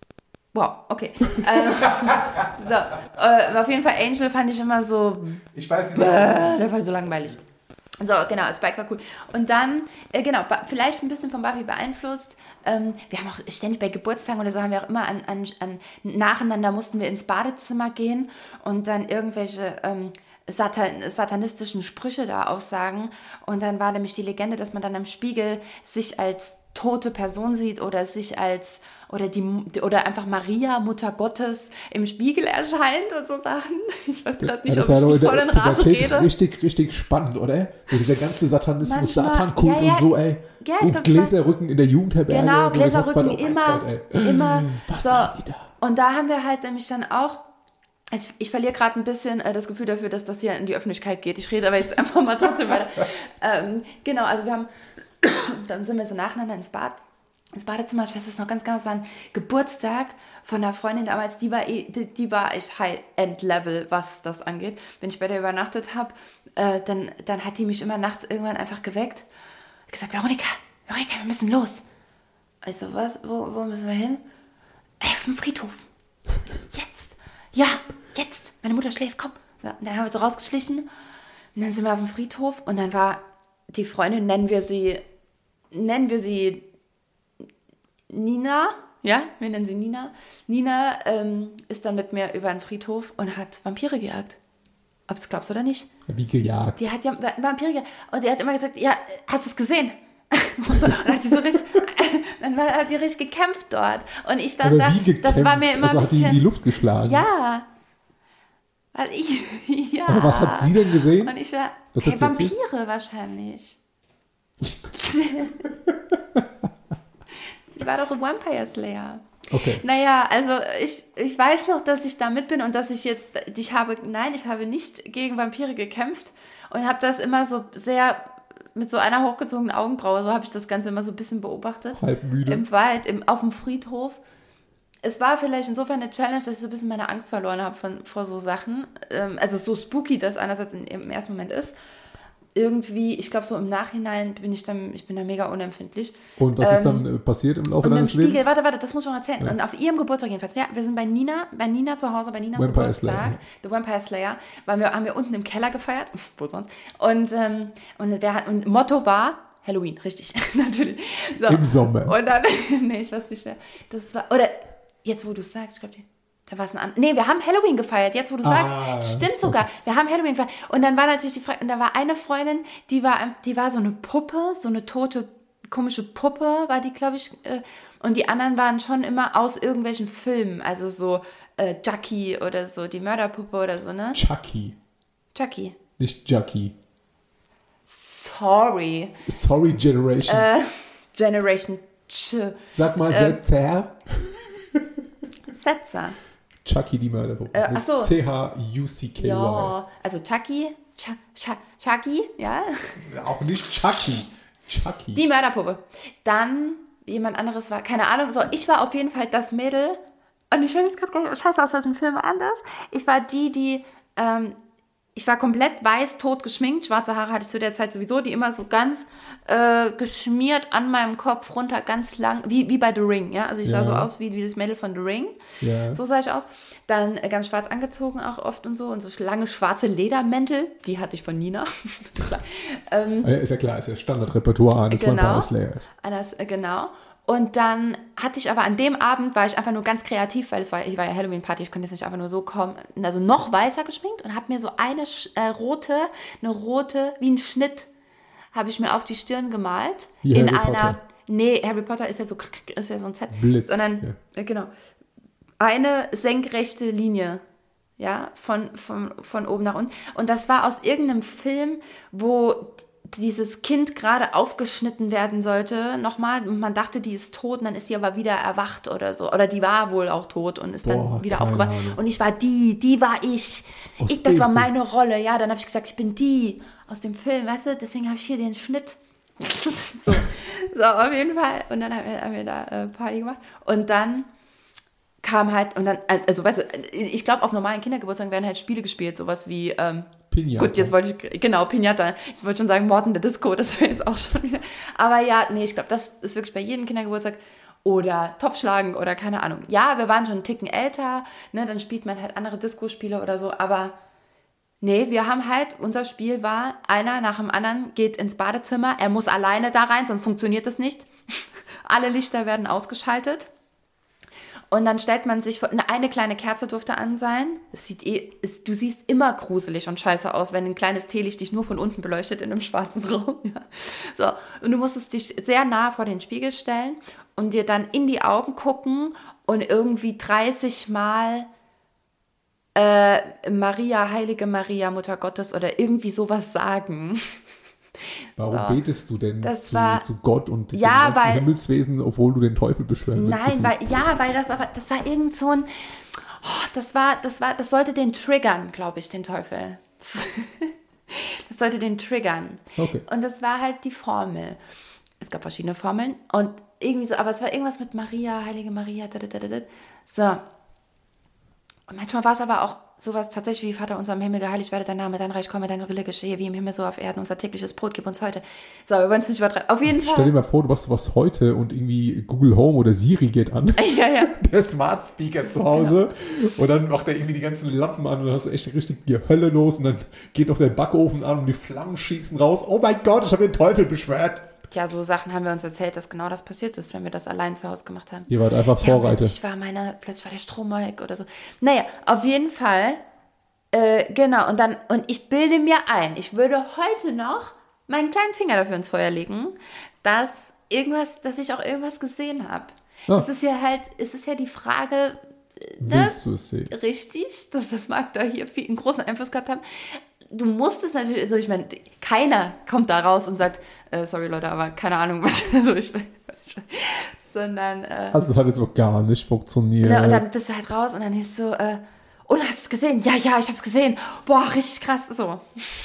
Wow, okay. ähm, so, äh, auf jeden Fall Angel fand ich immer so, Ich weiß, wie äh, der war so langweilig. So, genau, Spike war cool. Und dann, äh, genau, ba- vielleicht ein bisschen von Buffy beeinflusst. Ähm, wir haben auch ständig bei Geburtstagen oder so, haben wir auch immer an, an, an nacheinander mussten wir ins Badezimmer gehen und dann irgendwelche ähm, satan satanistischen Sprüche da aussagen. Und dann war nämlich die Legende, dass man dann am Spiegel sich als tote Person sieht oder sich als oder die oder einfach Maria, Mutter Gottes, im Spiegel erscheint und so Sachen. Ich weiß gerade nicht, ja, das ob war ich doch voll in in der Rage Pubertät rede. richtig, richtig spannend, oder? So dieser ganze Satanismus, Manchmal- Satankult ja, ja. und so, ey. Ja, ich und glaub, das war- Gläserrücken in der Jugendherberge. Genau, so, das Gläserrücken war- oh mein immer, Gott, ey. immer. Was So. machen die da? Und da haben wir halt nämlich dann auch, also ich, ich verliere gerade ein bisschen äh, das Gefühl dafür, dass das hier in die Öffentlichkeit geht. Ich rede aber jetzt einfach mal trotzdem weiter. ähm, genau, also wir haben, dann sind wir so nacheinander ins Bad, ins Badezimmer, ich weiß das noch ganz genau, es war ein Geburtstag von einer Freundin damals, die war, eh, die, die war echt High-End-Level, was das angeht. Wenn ich bei der übernachtet habe, äh, dann, dann hat die mich immer nachts irgendwann einfach geweckt und gesagt, Veronika, Veronika, wir müssen los. Ich so, was, wo, wo müssen wir hin? Ey, auf den Friedhof. Jetzt. Ja, jetzt. Meine Mutter schläft, komm. Ja, und dann haben wir so rausgeschlichen und dann sind wir auf dem Friedhof und dann war die Freundin, nennen wir sie, nennen wir sie Nina, ja, wir nennen sie Nina. Nina ähm, ist dann mit mir über den Friedhof und hat Vampire gejagt. Ob du es glaubst oder nicht. Wie gejagt. Die hat ja Vampire gejagt und die hat immer gesagt, ja, hast du es gesehen? Und so, dann hat die so richtig, dann hat die richtig gekämpft dort. Und ich stand Aber da, wie gekämpft? das war mir immer also ein hat die in bisschen, die Luft geschlagen? ja. Weil ich, ja. Aber was hat sie denn gesehen? Und ich war, Was hey, hat sie erzählt? Vampire wahrscheinlich. Sie war doch ein Vampire Slayer. Okay. Naja, also ich, ich weiß noch, dass ich da mit bin und dass ich jetzt, ich habe, nein, ich habe nicht gegen Vampire gekämpft und habe das immer so sehr mit so einer hochgezogenen Augenbraue, so habe ich das Ganze immer so ein bisschen beobachtet. Halb müde. Im Wald, im, auf dem Friedhof. Es war vielleicht insofern eine Challenge, dass ich so ein bisschen meine Angst verloren habe von, vor so Sachen. Ähm, also so spooky das einerseits in, im ersten Moment ist. Irgendwie, ich glaube so im Nachhinein bin ich dann, ich bin da mega unempfindlich. Und was ähm, ist dann äh, passiert im Laufe Und im deines Spiegel, Lebens? warte, warte, das muss ich noch erzählen. Ja. Und auf ihrem Geburtstag jedenfalls, ja, wir sind bei Nina, bei Nina zu Hause, bei Ninas Vampire Geburtstag, Slayer, ja. The Vampire Slayer, waren wir, haben wir unten im Keller gefeiert, wo sonst. Und, ähm, und, wer hat, und Motto war Halloween, richtig, natürlich. So. Im Sommer. Und dann, nee, ich weiß nicht mehr. Das war, oder, jetzt wo du es sagst, ich glaube, da war es ein anderes. Nee, wir haben Halloween gefeiert, jetzt wo du Ah, sagst. Stimmt sogar. Wir haben Halloween gefeiert. Und dann war natürlich die Frage, und da war eine Freundin, die war, die war so eine Puppe, so eine tote, komische Puppe, war die, glaube ich. Äh, und die anderen waren schon immer aus irgendwelchen Filmen, also so äh, Jackie oder so, die Mörderpuppe oder so, ne? Chucky. Jackie. Nicht Jackie. Sorry. Sorry, Generation. Äh, Generation Ch. Sag mal, äh, Setzer. Setzer. Chucky, die Mörderpuppe. Äh, Mit ach so. C H U C K Y. Ja, also Chucky, Ch Ch Chucky, ja. Auch nicht Chucky. Chucky. Die Mörderpuppe. Dann jemand anderes war, keine Ahnung, so, ich war auf jeden Fall das Mädel, und ich weiß jetzt gerade gar nicht, scheiße, aus welchem Film anders. Ich war die, die, ähm, ich war komplett weiß, tot geschminkt, schwarze Haare hatte ich zu der Zeit sowieso, die immer so ganz äh, geschmiert an meinem Kopf runter, ganz lang, wie, wie bei The Ring, ja, also ich Ja. sah so aus wie, wie das Mädel von The Ring, Ja. so sah ich aus. Dann äh, ganz schwarz angezogen auch oft und so, und so lange schwarze Ledermäntel, die hatte ich von Nina, ist klar. Ähm, Ja, ist ja klar, ist ja Standardrepertoire eines Genau. Vampire Slayers. Anders, äh, genau. Und dann hatte ich aber an dem Abend, war ich einfach nur ganz kreativ, weil es war, ich war ja Halloween-Party, ich konnte jetzt nicht einfach nur so kommen, also noch weißer geschminkt und habe mir so eine äh, rote, eine rote, wie ein Schnitt, habe ich mir auf die Stirn gemalt. Wie in Harry einer, Potter. nee, Harry Potter ist ja so, ist ja so ein Z. Blitz, Sondern, äh, genau, eine senkrechte Linie. Ja, von, von, von oben nach unten. Und das war aus irgendeinem Film, wo dieses Kind gerade aufgeschnitten werden sollte, nochmal, und man dachte, die ist tot, und dann ist sie aber wieder erwacht oder so. Oder die war wohl auch tot und ist Boah, dann wieder keine aufgewacht. Ahnung. Und ich war die, die war ich. Aus ich das war dem Film. meine Rolle. Ja, dann habe ich gesagt, ich bin die aus dem Film, weißt du? Deswegen habe ich hier den Schnitt. so. so, auf jeden Fall. Und dann haben wir, haben wir da äh, Party gemacht. Und dann kam halt, und dann, also weißt du, ich glaube, auf normalen Kindergeburtstagen werden halt Spiele gespielt, sowas wie, ähm, Pinata. gut, jetzt wollte ich, genau, Pinata, ich wollte schon sagen, Mord in der Disco, das wäre jetzt auch schon wieder, aber ja, nee, ich glaube, das ist wirklich bei jedem Kindergeburtstag, oder Topfschlagen oder keine Ahnung. Ja, wir waren schon einen Ticken älter, ne, dann spielt man halt andere Disco-Spiele oder so, aber nee, wir haben halt, unser Spiel war, einer nach dem anderen geht ins Badezimmer, er muss alleine da rein, sonst funktioniert das nicht. Alle Lichter werden ausgeschaltet. Und dann stellt man sich vor, eine kleine Kerze durfte an sein. Es sieht eh, es, du siehst immer gruselig und scheiße aus, wenn ein kleines Teelicht dich nur von unten beleuchtet in einem schwarzen Raum. Ja. So, und du musstest dich sehr nah vor den Spiegel stellen und dir dann in die Augen gucken und irgendwie dreißig Mal äh, Maria, heilige Maria, Mutter Gottes oder irgendwie sowas sagen. Warum so. betest du denn zu, war, zu Gott und ja, den ganzen weil, Himmelswesen, obwohl du den Teufel beschwören willst? Nein, weil, ja, weil das aber, das war irgend so ein, oh, das war, das war, das sollte den triggern, glaube ich, den Teufel. Das sollte den triggern. Okay. Und das war halt die Formel. Es gab verschiedene Formeln und irgendwie so, aber es war irgendwas mit Maria, heilige Maria, da, da, da, da. So. Und manchmal war es aber auch sowas tatsächlich wie Vater unser im Himmel, geheiligt werde dein Name, dein Reich komme, deine Wille geschehe, wie im Himmel so auf Erden. Unser tägliches Brot gib uns heute. So, wir wollen es nicht übertreiben. Auf jeden Fall. Stell dir mal vor, du machst was heute und irgendwie Google Home oder Siri geht an. Ja, ja. Der Smart Speaker zu Hause. Genau. Und dann macht er irgendwie die ganzen Lampen an und dann hast du echt richtig die Hölle los und dann geht noch der Backofen an und die Flammen schießen raus. Oh mein Gott, ich habe den Teufel beschwört. Ja, so Sachen haben wir uns erzählt, dass genau das passiert ist, wenn wir das allein zu Hause gemacht haben. Ihr wart einfach Vorreiter. Ja, plötzlich war meine, plötzlich war der Strom weg oder so. Naja, auf jeden Fall, äh, genau, und dann, und ich bilde mir ein, ich würde heute noch meinen kleinen Finger dafür ins Feuer legen, dass irgendwas, dass ich auch irgendwas gesehen habe. Ah. Es ist ja halt, es ist ja die Frage, willst du es sehen? Richtig, das mag da hier viel, einen großen Einfluss gehabt haben. Du musst es natürlich, also ich meine, keiner kommt da raus und sagt, äh, sorry Leute, aber keine Ahnung, was, also ich weiß nicht, sondern... Äh, also das hat jetzt auch gar nicht funktioniert. Ne, und dann bist du halt raus und dann hieß so, äh, oh, hast du es gesehen? Ja, ja, ich hab's gesehen. Boah, richtig krass, so.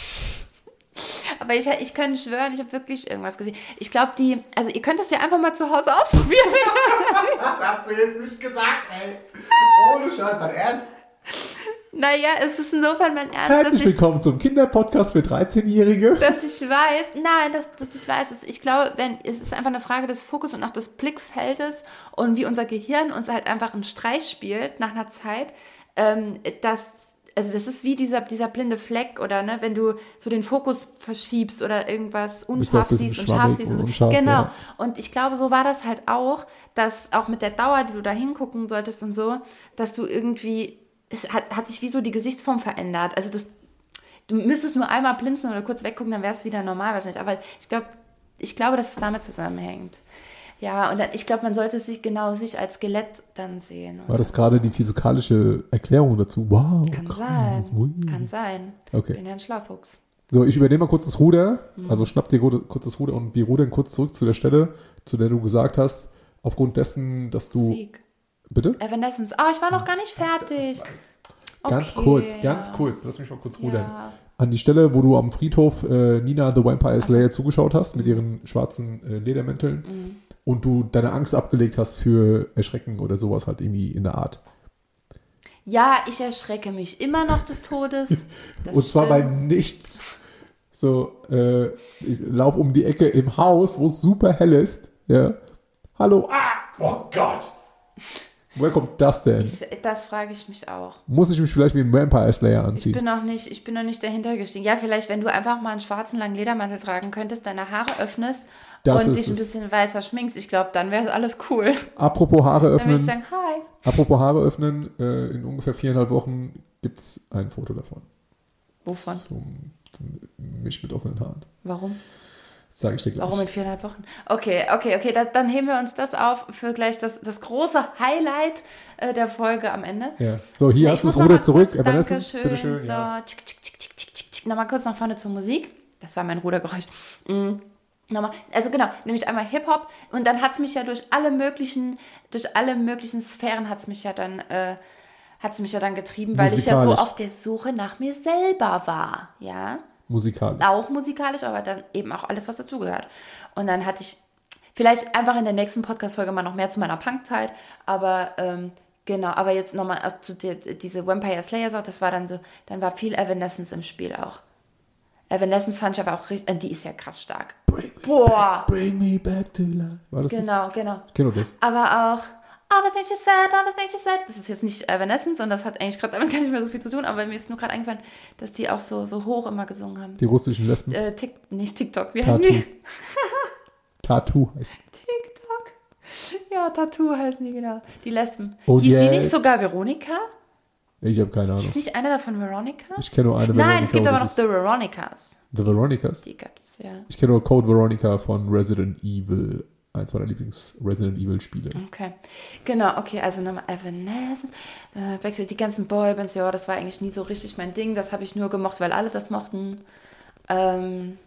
Aber ich, ich könnte schwören, ich habe wirklich irgendwas gesehen. Ich glaube, die, also ihr könnt das ja einfach mal zu Hause ausprobieren. Das hast du jetzt nicht gesagt, ey. Ohne Scheiß, dein Ernst? Naja, es ist insofern mein Ernst, Herzlich dass ich, willkommen zum Kinderpodcast für dreizehnjährige. Dass ich weiß, nein, dass, dass ich weiß, ich glaube, wenn, es ist einfach eine Frage des Fokus und auch des Blickfeldes und wie unser Gehirn uns halt einfach einen Streich spielt nach einer Zeit, ähm, dass, also das ist wie dieser, dieser blinde Fleck oder ne, wenn du so den Fokus verschiebst oder irgendwas unscharf siehst und scharf siehst. Und so. Unscharf, genau. Ja. Und ich glaube, so war das halt auch, dass auch mit der Dauer, die du da hingucken solltest und so, dass du irgendwie es hat, hat sich wie so die Gesichtsform verändert. Also das, du müsstest nur einmal blinzeln oder kurz weggucken, dann wäre es wieder normal wahrscheinlich. Aber ich glaube, ich glaube, dass es damit zusammenhängt. Ja, und dann, ich glaube, man sollte sich genau sich als Skelett dann sehen. War das gerade die physikalische Erklärung dazu? Wow, Kann krass. sein. Kann sein. Okay. Ich bin ja ein Schlaufuchs. So, ich übernehme mal kurz das Ruder. Mhm. Also schnapp dir kurz das Ruder und wir rudern kurz zurück zu der Stelle, zu der du gesagt hast, aufgrund dessen, dass du... Sieg. Bitte? Evanescence. Oh, ich war noch gar nicht fertig. Ganz okay, kurz, ja. ganz kurz. Lass mich mal kurz rudern. Ja. An die Stelle, wo du am Friedhof äh, Nina the Vampire Slayer zugeschaut hast, mit ihren schwarzen äh, Ledermänteln mhm. und du deine Angst abgelegt hast für Erschrecken oder sowas halt irgendwie in der Art. Ja, ich erschrecke mich immer noch des Todes. Das und zwar stimmt. bei nichts. So, äh, ich laufe um die Ecke im Haus, wo es super hell ist. Ja. Hallo. Ah! Oh Gott! Woher kommt das denn? Ich, das frage ich mich auch. Muss ich mich vielleicht wie ein Vampire Slayer anziehen? Ich bin noch nicht, ich bin noch nicht dahinter gestiegen. Ja, vielleicht, wenn du einfach mal einen schwarzen langen Ledermantel tragen könntest, deine Haare öffnest das und dich ein bisschen weißer schminkst, ich glaube, dann wäre alles cool. Apropos Haare öffnen. Dann würde ich sagen, hi. Apropos Haare öffnen, äh, in ungefähr viereinhalb Wochen gibt es ein Foto davon. Wovon? Zum, zum mich mit offenen Haaren. Warum? Sage ich dir gleich. Warum in viereinhalb Wochen? Okay, okay, okay, da, dann heben wir uns das auf für gleich das, das große Highlight äh, der Folge am Ende. Ja. So, hier Na, hast du das Ruder zurück. Dankeschön. Bitteschön. So, Ja. tschick, tschick, tschick, tschick, tschick, tschick. Nochmal kurz nach vorne zur Musik. Das war mein Rudergeräusch. Mhm. Nochmal, also genau, nämlich einmal Hip-Hop und dann hat es mich ja durch alle möglichen, durch alle möglichen Sphären hat es mich ja dann, äh, hat es mich ja dann getrieben, weil ich ja so auf der Suche nach mir selber war, ja. Musikalisch. Auch musikalisch, aber dann eben auch alles, was dazugehört. Und dann hatte ich vielleicht einfach in der nächsten Podcast-Folge mal noch mehr zu meiner Punk-Zeit, aber ähm, genau, aber jetzt nochmal zu der, diese Vampire Slayer-Sache, das war dann so, dann war viel Evanescence im Spiel auch. Evanescence fand ich aber auch richtig, äh, die ist ja krass stark. Bring me Boah. Back, bring me back to life. War das Genau, nicht? genau. Ich kenne nur das. Aber auch All the things you said, all the things you said. Das ist jetzt nicht Evanescence und das hat eigentlich gerade damit gar nicht mehr so viel zu tun, aber mir ist nur gerade eingefallen, dass die auch so, so hoch immer gesungen haben. Die russischen Lesben. Äh, Tik, nicht TikTok, wie heißen Tattoo. die? Tattoo heißt. TikTok. Ja, Tattoo heißen die, genau. Die Lesben. Und Hieß die jetzt- nicht sogar Veronika? Ich habe keine Ahnung. Ist nicht einer davon Veronica? Ich kenne nur eine Nein, es gibt und aber das noch ist The Veronicas. The Veronicas. Die gab's, ja. Ich kenne nur Code Veronica von Resident Evil. Eins meiner Lieblings-Resident Evil-Spiele. Okay. Genau, okay, also nochmal Evanescence, äh, Backstreet, die ganzen Boybands, ja, das war eigentlich nie so richtig mein Ding. Das habe ich nur gemocht, weil alle das mochten. Ähm,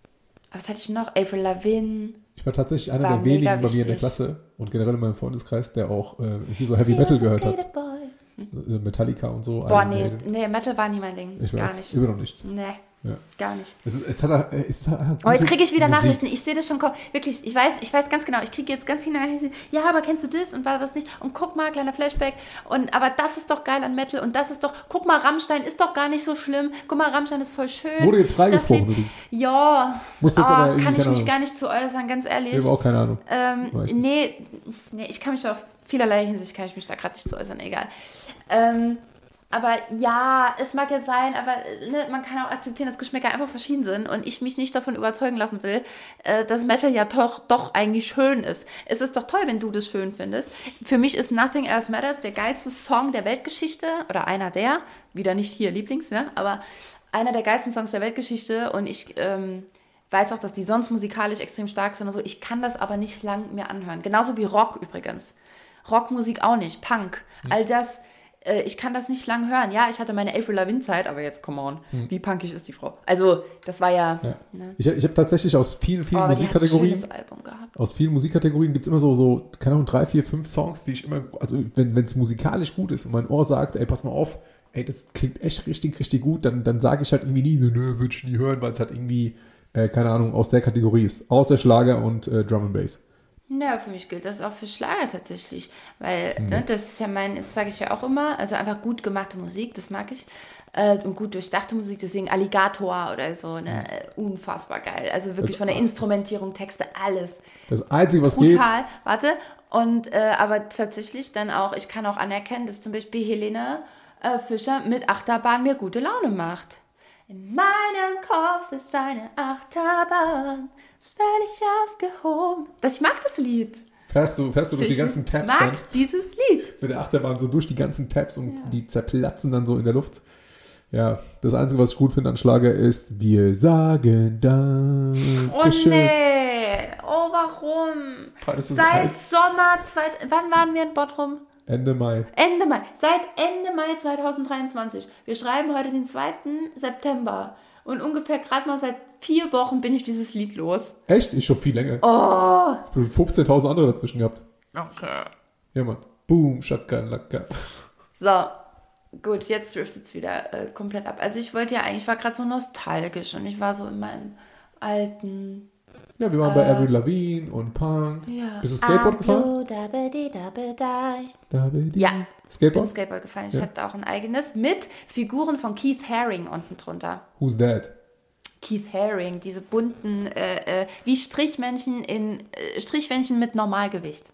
was hatte ich noch? Avril Lavigne. Ich war tatsächlich einer War der wenigen mega bei mir in der wichtig. Klasse und generell in meinem Freundeskreis, der auch äh, hier so Heavy Metal gehört hat. Äh, Metallica und so. Boah, Iron nee, Maiden. nee, Metal war nie mein Ding. Ich Gar weiß, nicht. immer noch nicht. Nee, Ja. gar nicht. Es, ist, es hat, äh, es hat Oh, jetzt kriege ich wieder Musik. Nachrichten. Ich sehe das schon kommen. Wirklich, ich weiß, ich weiß ganz genau. Ich kriege jetzt ganz viele Nachrichten. Ja, aber kennst du das und war das nicht? Und guck mal, kleiner Flashback. Und aber das ist doch geil an Metal. Und das ist doch, guck mal, Rammstein ist doch gar nicht so schlimm. Guck mal, Rammstein ist voll schön. Wurde jetzt freigesprochen Das Lied- übrigens. Ja, Musst du jetzt Ah, aber irgendwie, kann ich keine mich Ahnung. gar nicht zu äußern, ganz ehrlich. Ich habe auch keine Ahnung. Ähm, Weiß nicht. nee, nee, ich kann mich auf vielerlei Hinsicht, kann ich mich da gerade nicht zu äußern, egal. Ähm, aber ja, es mag ja sein, aber ne, man kann auch akzeptieren, dass Geschmäcker einfach verschieden sind und ich mich nicht davon überzeugen lassen will, äh, dass Metal ja doch, doch eigentlich schön ist. Es ist doch toll, wenn du das schön findest. Für mich ist Nothing Else Matters der geilste Song der Weltgeschichte oder einer der, wieder nicht hier Lieblings, ne, aber einer der geilsten Songs der Weltgeschichte und ich ähm, weiß auch, dass die sonst musikalisch extrem stark sind und so. Ich kann das aber nicht lang mir anhören. Genauso wie Rock übrigens. Rockmusik auch nicht, Punk, all das. äh, Ich kann das nicht lang hören. Ja, ich hatte meine Avril Lavigne-Zeit, aber jetzt, come on, wie punkig ist die Frau? Also, das war ja... Ja. Ne? Ich, ich habe tatsächlich aus vielen, vielen Oh, aber die hat ein Musikkategorien, schönes Album gehabt. aus vielen Musikkategorien gibt es immer so, so, keine Ahnung, drei, vier, fünf Songs, die ich immer, also wenn es musikalisch gut ist und mein Ohr sagt, ey, pass mal auf, ey, das klingt echt richtig, richtig gut, dann, dann sage ich halt irgendwie nie so, nö, würde ich nie hören, weil es halt irgendwie, äh, keine Ahnung, aus der Kategorie ist. Außer Schlager und äh, Drum and Bass. Ja, für mich gilt das auch für Schlager tatsächlich, weil ne, das ist ja mein, das sage ich ja auch immer, also einfach gut gemachte Musik, das mag ich, äh, und gut durchdachte Musik, deswegen Alligator oder so, ne, äh, unfassbar geil, also wirklich Das- von der Instrumentierung, Texte, alles, Das Einzige, was geht, brutal, warte, und äh, aber tatsächlich dann auch, ich kann auch anerkennen, dass zum Beispiel Helene äh, Fischer mit Achterbahn mir gute Laune macht. In meinem Kopf ist eine Achterbahn, völlig aufgehoben. Das, ich mag das Lied. fährst du, fährst du durch die ganzen Tabs mag dann dieses Lied. mit der Achterbahn so durch die ganzen Tabs und die zerplatzen dann so in der Luft. Ja, das Einzige, was ich gut finde an Schlager ist, wir sagen Dankeschön. Oh nee, oh warum? Das ist Seit halt Sommer, zweit, wann waren wir in Bottrum? Ende Mai. Ende Mai, seit Ende Mai zweitausenddreiundzwanzig. Wir schreiben heute den zweiten September. Und ungefähr gerade mal seit vier Wochen bin ich dieses Lied los. Echt? Ich schon viel länger. Oh. Ich habe fünfzehntausend andere dazwischen gehabt. Okay. Ja, Mann. Boom, Shakalaka. So, gut, jetzt driftet es wieder äh, komplett ab. Also ich wollte ja eigentlich, ich war gerade so nostalgisch und ich war so in meinen alten... Ja, wir waren bei Avril Lavigne und Punk. Ja. Bist du Skateboard gefahren? Ablo, dabedi, dabedi. Dabedi. Ja, bin Skateboard? Skateboard gefahren. Ich Ja. hatte auch ein eigenes mit Figuren von Keith Haring unten drunter. Who's that? Keith Haring, diese bunten, äh, äh, wie Strichmännchen in äh, Strichmännchen mit Normalgewicht.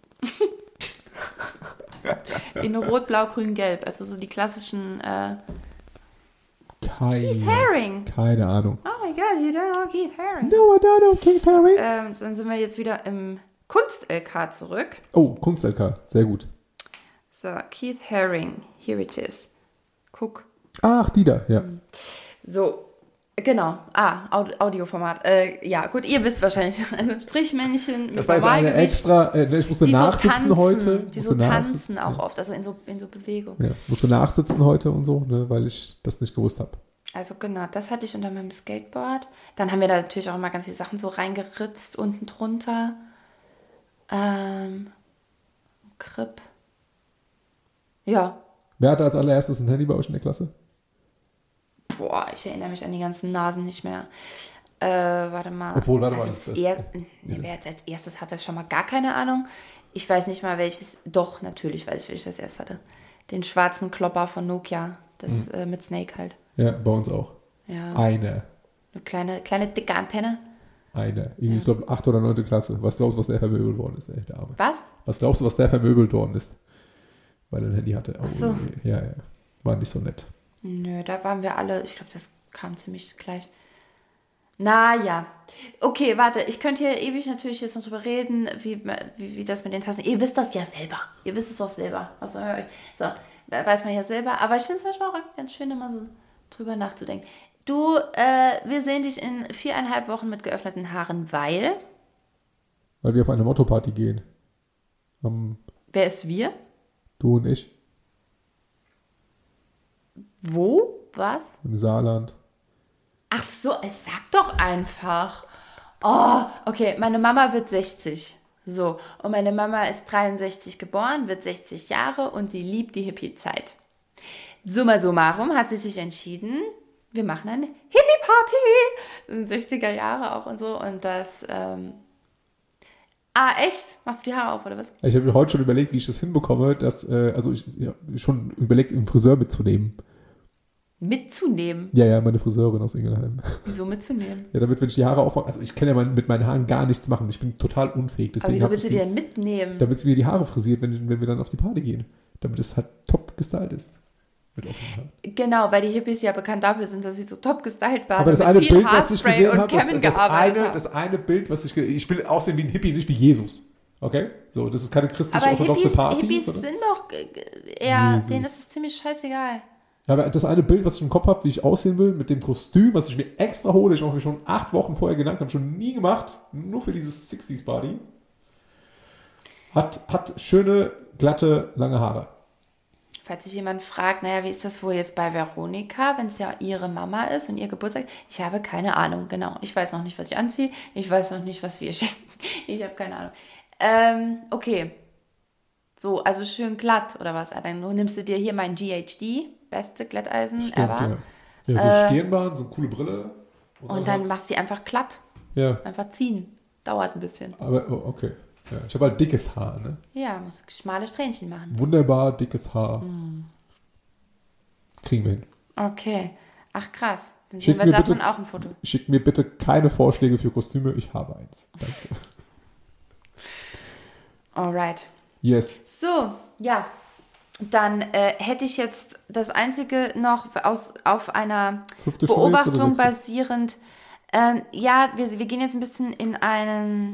In Rot, Blau, Grün, Gelb. Also so die klassischen äh, Keith Keine, Haring. keine Ahnung. Oh my god, you don't know Keith Haring. No, I don't know Keith Haring. Ähm, dann sind wir jetzt wieder im Kunst-L K zurück. Oh, Kunst-L K. Sehr gut. So, Keith Haring. Here it is. Guck. Ach, die da, ja. So, genau. Ah, Aud- Audioformat. Äh, ja, gut, ihr wisst wahrscheinlich. Also Strichmännchen mit Das war jetzt eine Normalgewicht. extra, äh, ich musste die nachsitzen so tanzen, heute. Die musste so nachsitzen. tanzen auch oft, also in so, in so Bewegung. Ja, musste nachsitzen heute und so, ne, weil ich das nicht gewusst habe. Also genau, das hatte ich unter meinem Skateboard. Dann haben wir da natürlich auch immer ganz viele Sachen so reingeritzt unten drunter. Ähm, Grip. Ja. Wer hatte als allererstes ein Handy bei euch in der Klasse? Boah, ich erinnere mich an die ganzen Nasen nicht mehr. Äh, warte mal. Obwohl, warte mal, Also das- das er, nee, wer jetzt als erstes hatte, schon mal gar keine Ahnung. Ich weiß nicht mal welches. Doch, natürlich weiß ich, welches das erst hatte. Den schwarzen Klopper von Nokia. Das äh, mit Snake halt. Ja, bei uns auch. Ja. Eine. Eine kleine, kleine dicke Antenne. Eine. Ich ja. glaube, achte oder neunte Klasse. Was glaubst du, was der vermöbelt worden ist? Ey, der Arme. Was? Was glaubst du, was der vermöbelt worden ist? Weil er ein Handy hatte. Oh, Ach so. Ja, ja. War nicht so nett. Nö, da waren wir alle, ich glaube, das kam ziemlich gleich. Naja. Okay, warte, ich könnte hier ewig natürlich jetzt noch drüber reden, wie, wie, wie das mit den Tassen. Ihr wisst das ja selber. Ihr wisst es auch selber. Was soll ich euch? So, weiß man ja selber. Aber ich finde es manchmal auch ganz schön, immer so drüber nachzudenken. Du, äh, wir sehen dich in viereinhalb Wochen mit geöffneten Haaren, weil... Weil wir auf eine Motto-Party gehen. Um, Wer ist wir? Du und ich. Wo? Was? Im Saarland. Ach so, es sag doch einfach. Oh, okay, meine Mama wird sechzig. So, und meine Mama ist dreiundsechzig geboren, wird sechzig Jahre und sie liebt die Hippie-Zeit. Summa summarum hat sie sich entschieden, wir machen eine Hippie-Party. sechziger Jahre auch und so. Und das, ähm... Ah, echt? Machst du die Haare auf, oder was? Ich habe mir heute schon überlegt, wie ich das hinbekomme, dass, äh, also ich ja, schon überlegt, einen Friseur mitzunehmen. Mitzunehmen? Ja, ja, meine Friseurin aus Ingelheim. Wieso mitzunehmen? Ja, damit, wenn ich die Haare aufmache, also ich kann ja mein, mit meinen Haaren gar nichts machen. Ich bin total unfähig. Deswegen Aber wieso willst du die denn mitnehmen? Damit sie mir die Haare frisiert, wenn, wenn wir dann auf die Party gehen. Damit es halt top gestylt ist. Mit offenen Haaren. Genau, weil die Hippies ja bekannt dafür sind, dass sie so top gestylt waren. Aber das eine Bild, was ich Haarspray gesehen habe, das, das, eine, haben. das eine Bild, was ich ich will aussehen wie ein Hippie, nicht wie Jesus. Okay? So, das ist keine christlich-orthodoxe Party. Hippies oder? sind doch eher, Jesus. denen ist es ziemlich scheißegal. Ja, aber das eine Bild, was ich im Kopf habe, wie ich aussehen will, mit dem Kostüm, was ich mir extra hole, ich mache mir schon acht Wochen vorher Gedanken, habe schon nie gemacht, nur für dieses sechziger-Party, hat, hat schöne, glatte, lange Haare. Falls sich jemand fragt, naja, wie ist das wohl jetzt bei Veronika, wenn es ja ihre Mama ist und ihr Geburtstag? Ich habe keine Ahnung, genau. Ich weiß noch nicht, was ich anziehe. Ich weiß noch nicht, was wir schenken. Ich habe keine Ahnung. Ähm, okay. So, also schön glatt, oder was? Dann nimmst du dir hier mein G H D, beste Glätteisen Stimmt, ever. Ja, ja so äh, Stirnband, so eine coole Brille. Und, und dann, dann machst du sie einfach glatt. Ja. Einfach ziehen. Dauert ein bisschen. Aber, oh, okay. Ja, ich habe halt dickes Haar, ne? Ja, muss schmale Strähnchen machen. Wunderbar dickes Haar. Mm. Kriegen wir hin. Okay. Ach krass. Dann Schick sehen wir davon bitte, auch ein Foto. Schickt mir bitte keine Vorschläge für Kostüme. Ich habe eins. Danke. Alright. Yes. So, ja. Dann äh, hätte ich jetzt das Einzige noch aus, auf einer Fünfte Beobachtung basierend. Ähm, ja, wir, wir gehen jetzt ein bisschen in einen...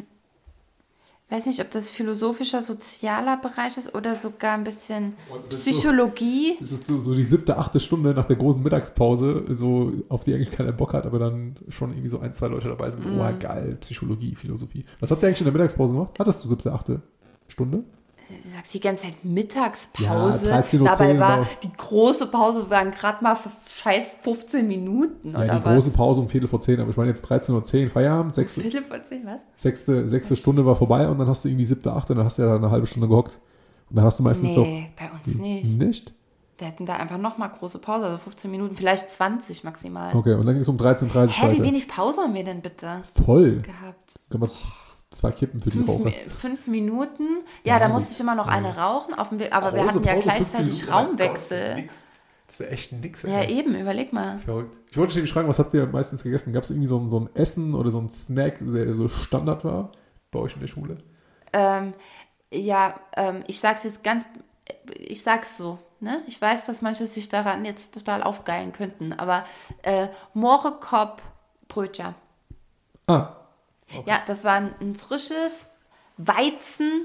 Ich weiß nicht, ob das philosophischer, sozialer Bereich ist oder sogar ein bisschen Psychologie. Das ist so, so die siebte, achte Stunde nach der großen Mittagspause, so auf die eigentlich keiner Bock hat, aber dann schon irgendwie so ein, zwei Leute dabei sind. So, mm. oh geil, Psychologie, Philosophie. Was habt ihr eigentlich in der Mittagspause gemacht? Hattest du siebte, achte Stunde? Du sagst die ganze Zeit Mittagspause. Ja, dreizehn Uhr zehn Dabei war war die große Pause waren gerade mal für scheiß fünfzehn Minuten. Ja, oder die was? große Pause um Viertel vor zehn, aber ich meine jetzt dreizehn Uhr zehn Feierabend. Sechste, Viertel vor zehn, was? Sechste, sechste Stunde war vorbei und dann hast du irgendwie siebte, achte, dann hast du ja eine halbe Stunde gehockt. Und dann hast du meistens doch... Nee, bei uns nicht. Nicht? Wir hatten da einfach nochmal große Pause, also fünfzehn Minuten, vielleicht zwanzig maximal. Okay, und dann ging es um dreizehn Uhr dreißig Hä, weiter. wie wenig Pause haben wir denn bitte Voll. gehabt? Das kann man z- zwei Kippen für die Fünf, Raucher. fünf Minuten. Ja, da musste ich immer noch eine rauchen, auf dem Weg, aber wir hatten ja Pause, gleichzeitig fünfzehn Minuten. Raumwechsel. Nix. Das ist ja echt nix. Ja, Ey. eben, überleg mal. Verrückt. Ich wollte dich nämlich fragen, was habt ihr meistens gegessen? Gab es irgendwie so ein, so ein Essen oder so ein Snack, der so Standard war bei euch in der Schule? Ähm, ja, ähm, ich sag's jetzt ganz, ich sag's so, ne? Ich weiß, dass manche sich daran jetzt total aufgeilen könnten, aber äh, Mohrenkopf Brötchen. Ah. Okay. Ja, das war ein, ein frisches Weizen,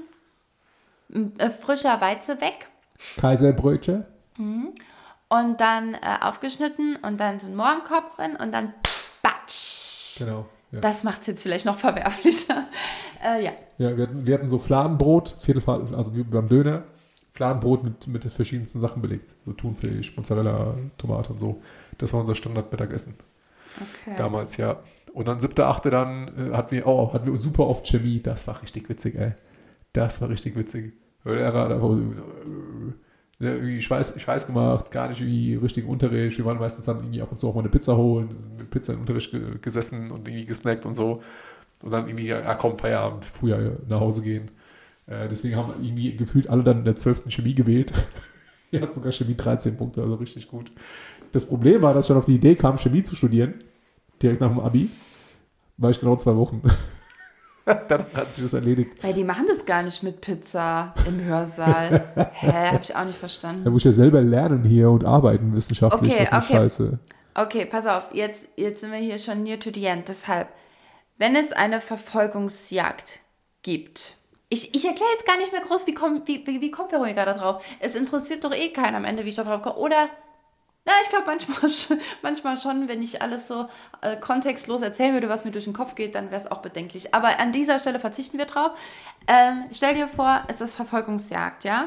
ein äh, frischer Weizeweck. Kaiserbrötchen. Mhm. Und dann äh, aufgeschnitten und dann so ein Mohrenkopf drin und dann batsch. Genau. Ja. Das macht es jetzt vielleicht noch verwerflicher. äh, ja. Ja, wir hatten, wir hatten so Fladenbrot, Viertelfladen, also wie beim Döner, Fladenbrot mit, mit verschiedensten Sachen belegt. So Thunfisch, Mozzarella, Tomate und so. Das war unser Standardmittagessen. Okay. Damals, ja. Und dann siebte, achte dann äh, hatten wir, oh, hatten wir super oft Chemie. Das war richtig witzig, ey. Das war richtig witzig. Weil er hat einfach so, äh, irgendwie Schweiß, Schweiß gemacht, gar nicht irgendwie richtig im Unterricht. Wir waren meistens dann irgendwie ab und zu auch mal eine Pizza holen, mit Pizza im Unterricht ge- gesessen und irgendwie gesnackt und so. Und dann irgendwie, ja komm, Feierabend, früher nach Hause gehen. Äh, deswegen haben irgendwie gefühlt alle dann in der zwölften Chemie gewählt. Er hat sogar Chemie dreizehn Punkte, also richtig gut. Das Problem war, dass ich dann auf die Idee kam, Chemie zu studieren. direkt nach dem Abi. War ich genau zwei Wochen. Dann hat sich das erledigt. Weil die machen das gar nicht mit Pizza im Hörsaal. Hä, hab ich auch nicht verstanden. Da muss ich ja selber lernen hier und arbeiten wissenschaftlich. Okay, das ist eine okay. Scheiße. Okay, pass auf, jetzt, jetzt sind wir hier schon near to the end. Deshalb, wenn es eine Verfolgungsjagd gibt, ich, ich erkläre jetzt gar nicht mehr groß, wie, komm, wie, wie, wie kommt Veronika da drauf? Es interessiert doch eh keinen am Ende, wie ich da drauf komme. Oder, na, ich glaube manchmal, schon- manchmal schon, wenn ich alles so äh, kontextlos erzählen würde, was mir durch den Kopf geht, dann wäre es auch bedenklich. Aber an dieser Stelle verzichten wir drauf. Ähm, stell dir vor, es ist Verfolgungsjagd, ja?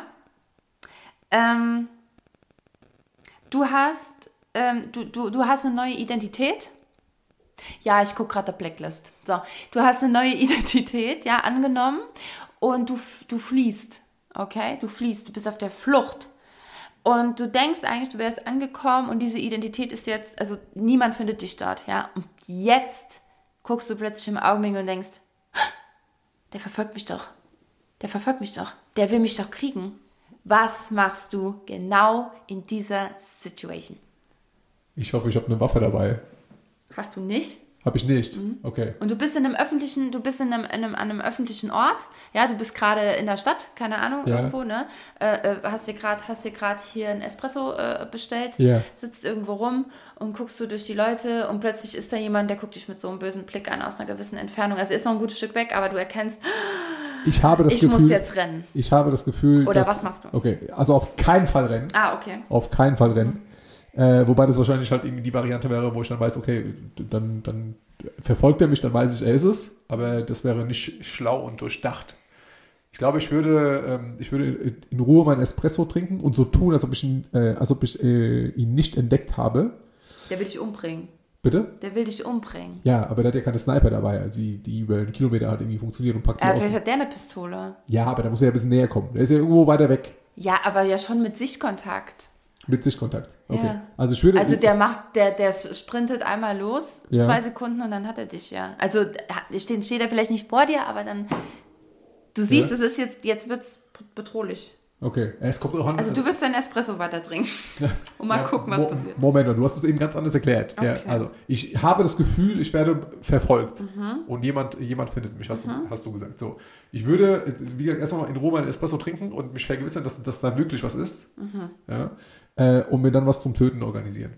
Ähm, du hast, ähm, du, du, du hast eine neue Identität. Ja, ich gucke gerade der Blacklist. So, du hast eine neue Identität, ja, angenommen und du, f- du fliehst, okay? Du fliehst, du bist auf der Flucht. Und du denkst eigentlich, du wärst angekommen und diese Identität ist jetzt, also niemand findet dich dort, ja? Und jetzt guckst du plötzlich im Augenwinkel und denkst, der verfolgt mich doch. Der verfolgt mich doch. Der will mich doch kriegen. Was machst du genau in dieser Situation? Ich hoffe, ich habe eine Waffe dabei. Hast du nicht? Habe ich nicht. Okay. Und du bist in einem öffentlichen, du bist in einem, in einem, an einem öffentlichen Ort, ja, du bist gerade in der Stadt, keine Ahnung, Ja. irgendwo, ne? Äh, äh, hast dir gerade, hast dir gerade hier ein Espresso äh, bestellt, Ja. sitzt irgendwo rum und guckst du durch die Leute und plötzlich ist da jemand, der guckt dich mit so einem bösen Blick an aus einer gewissen Entfernung. Also er ist noch ein gutes Stück weg, aber du erkennst, Ich habe das ich Gefühl. muss jetzt rennen. Ich habe das Gefühl. Oder dass, was machst du? Okay, also auf keinen Fall rennen. Ah, okay. Auf keinen Fall rennen. Äh, wobei das wahrscheinlich halt irgendwie die Variante wäre, wo ich dann weiß, okay, dann, dann verfolgt er mich, dann weiß ich, er ist es. Aber das wäre nicht schlau und durchdacht. Ich glaube, ich würde, ähm, ich würde in Ruhe meinen Espresso trinken und so tun, als ob ich ihn, äh, als ob ich äh, ihn nicht entdeckt habe. Der will dich umbringen. Bitte? Der will dich umbringen. Ja, aber der hat ja keine Sniper dabei, also die, die über einen Kilometer halt irgendwie funktionieren und packt die Äh, aus. vielleicht hat der eine Pistole. Ja, aber da muss er ja ein bisschen näher kommen. Der ist ja irgendwo weiter weg. Ja, aber ja schon mit Sichtkontakt. Mit Sichtkontakt. Okay. Ja. Also ich würde. Also der macht, der, der sprintet einmal los, Ja. zwei Sekunden und dann hat er dich, ja. Also er steht, steht er vielleicht nicht vor dir, aber dann, du siehst, Ja. es ist jetzt, jetzt wird es bedrohlich. Okay. Es kommt auch an. Also du würdest deinen Espresso weiter trinken und mal Ja, gucken, was Mo- passiert. Moment, du hast es eben ganz anders erklärt. Ja, Okay. also ich habe das Gefühl, ich werde verfolgt und jemand, jemand findet mich, hast, du, hast du gesagt. So, ich würde, wie gesagt, erstmal in Ruhe meinen Espresso trinken und mich vergewissern, dass, dass da wirklich was ist. Ja, äh, und mir dann was zum Töten organisieren.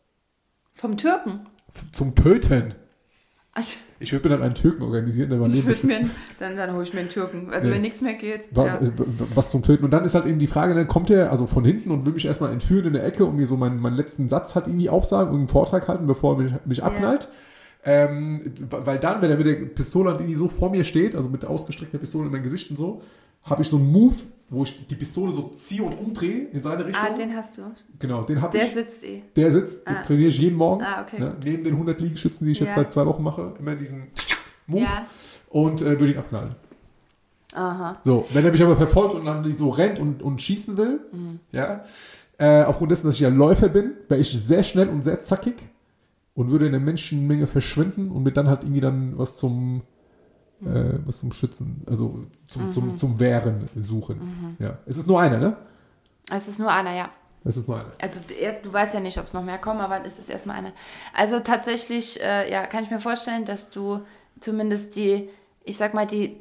Vom Türken? F- Zum Töten. Also, Ich würde mir dann einen Türken organisieren, der mein ich Leben würd mir, beschützt. einen- dann, dann hole ich mir einen Türken. Also Nee. wenn nichts mehr geht. Wa- Ja. äh, Was zum Töten. Und dann ist halt eben die Frage, dann kommt er also von hinten und will mich erstmal entführen in der Ecke und mir so meinen, meinen letzten Satz halt irgendwie aufsagen und einen Vortrag halten, bevor er mich, mich abknallt. Ähm, weil dann, wenn er mit der Pistole halt irgendwie so vor mir steht, also mit ausgestreckter Pistole in mein Gesicht und so, habe ich so einen Move, wo ich die Pistole so ziehe und umdrehe in seine Richtung. Ah, den hast du. Genau, den habe Der ich. sitzt eh. Der sitzt, den Ah. trainiere ich jeden Morgen. Ah, okay, Ne, gut. neben den hundert Liegestützen, die ich jetzt Ja. seit zwei Wochen mache, immer diesen Move Ja. und äh, würde ihn abknallen. Aha. So, wenn er mich aber verfolgt und dann so rennt und, und schießen will, Mhm. ja, äh, aufgrund dessen, dass ich ja Läufer bin, wäre ich sehr schnell und sehr zackig und würde in der Menschenmenge verschwinden und mir dann halt irgendwie dann was zum äh, was zum Schützen, also zum, Mhm. zum, zum Wehren suchen. Ja. Es ist nur einer, ne? Es ist nur einer, ja. Es ist nur einer. Also er- du weißt ja nicht, ob es noch mehr kommen, aber es ist erstmal eine. Also tatsächlich, äh, ja, kann ich mir vorstellen, dass du zumindest die, ich sag mal, die,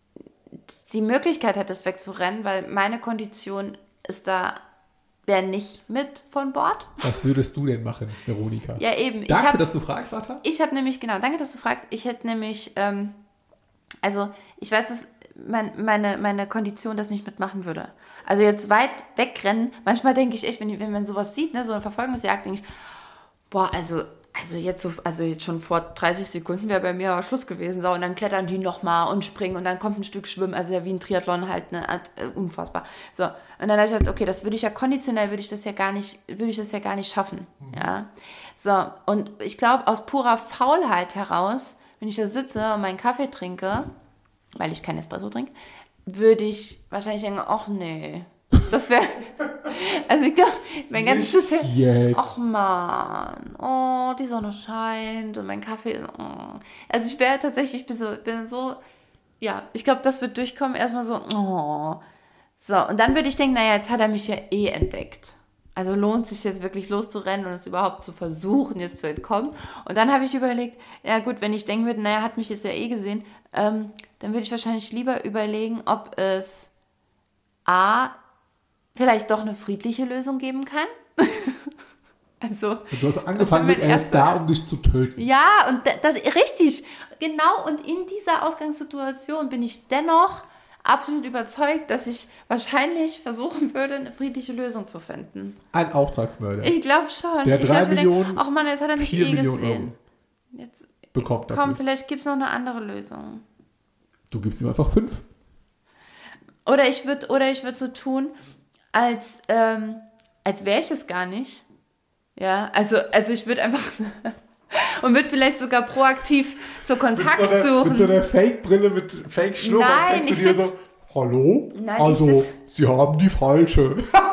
die Möglichkeit hättest, wegzurennen, weil meine Kondition ist da, wäre nicht mit von Bord. Was würdest du denn machen, Veronika? Ja, eben. ich Danke, hab, dass du fragst, Atta. Ich habe nämlich, genau, danke, dass du fragst. Ich hätte nämlich, ähm, also ich weiß, dass mein, meine, meine Kondition das nicht mitmachen würde. Also jetzt weit wegrennen, manchmal denke ich echt, wenn, wenn man sowas sieht, ne, so eine Verfolgungsjagd, denke ich, boah, also, also jetzt so, also jetzt schon vor dreißig Sekunden wäre bei mir aber Schluss gewesen. So, und dann klettern die nochmal und springen und dann kommt ein Stück Schwimmen, also ja wie ein Triathlon halt, ne, äh, unfassbar. So, und dann habe ich gesagt, okay, das würde ich ja konditionell, würde ich das ja gar nicht, würde ich das ja gar nicht schaffen, ja. So, und ich glaube, aus purer Faulheit heraus, wenn ich da sitze und meinen Kaffee trinke, weil ich keinen Espresso trinke, würde ich wahrscheinlich denken, ach nee, das wäre, also ich glaube, mein ganzes Nicht Schiss, jetzt. ach man, oh, die Sonne scheint und mein Kaffee ist, oh. Also ich wäre tatsächlich, ich bin so, bin so, ja, ich glaube, das wird durchkommen, erstmal so, oh. So, und dann würde ich denken, naja, jetzt hat er mich ja eh entdeckt. Also lohnt sich jetzt wirklich loszurennen und es überhaupt zu versuchen, jetzt zu entkommen. Und dann habe ich überlegt, ja gut, wenn ich denken würde, naja, hat mich jetzt ja eh gesehen, ähm, dann würde ich wahrscheinlich lieber überlegen, ob es A, vielleicht doch eine friedliche Lösung geben kann. Also, du hast angefangen mit, er ist da, um dich zu töten. Ja, und das, das richtig, genau. Und in dieser Ausgangssituation bin ich dennoch absolut überzeugt, dass ich wahrscheinlich versuchen würde, eine friedliche Lösung zu finden. Ein Auftragsmörder. Ich glaube schon. Der ich drei glaub, Millionen, denke, ach Mann, jetzt hat er mich eh Millionen gesehen. Euro Jetzt bekommt dafür. Komm, vielleicht gibt es noch eine andere Lösung. Du gibst ihm einfach fünf. Oder ich würde oder ich würde so tun, als, ähm, als wäre ich es gar nicht. Ja, also, also ich würde einfach und würde vielleicht sogar proaktiv so Kontakt mit so einer, suchen. Mit so einer Fake-Brille, mit Fake-Schnurrbart. Nein, denkst du ich dir sitz, so, hallo? Nein, also, ich Sie haben die falsche.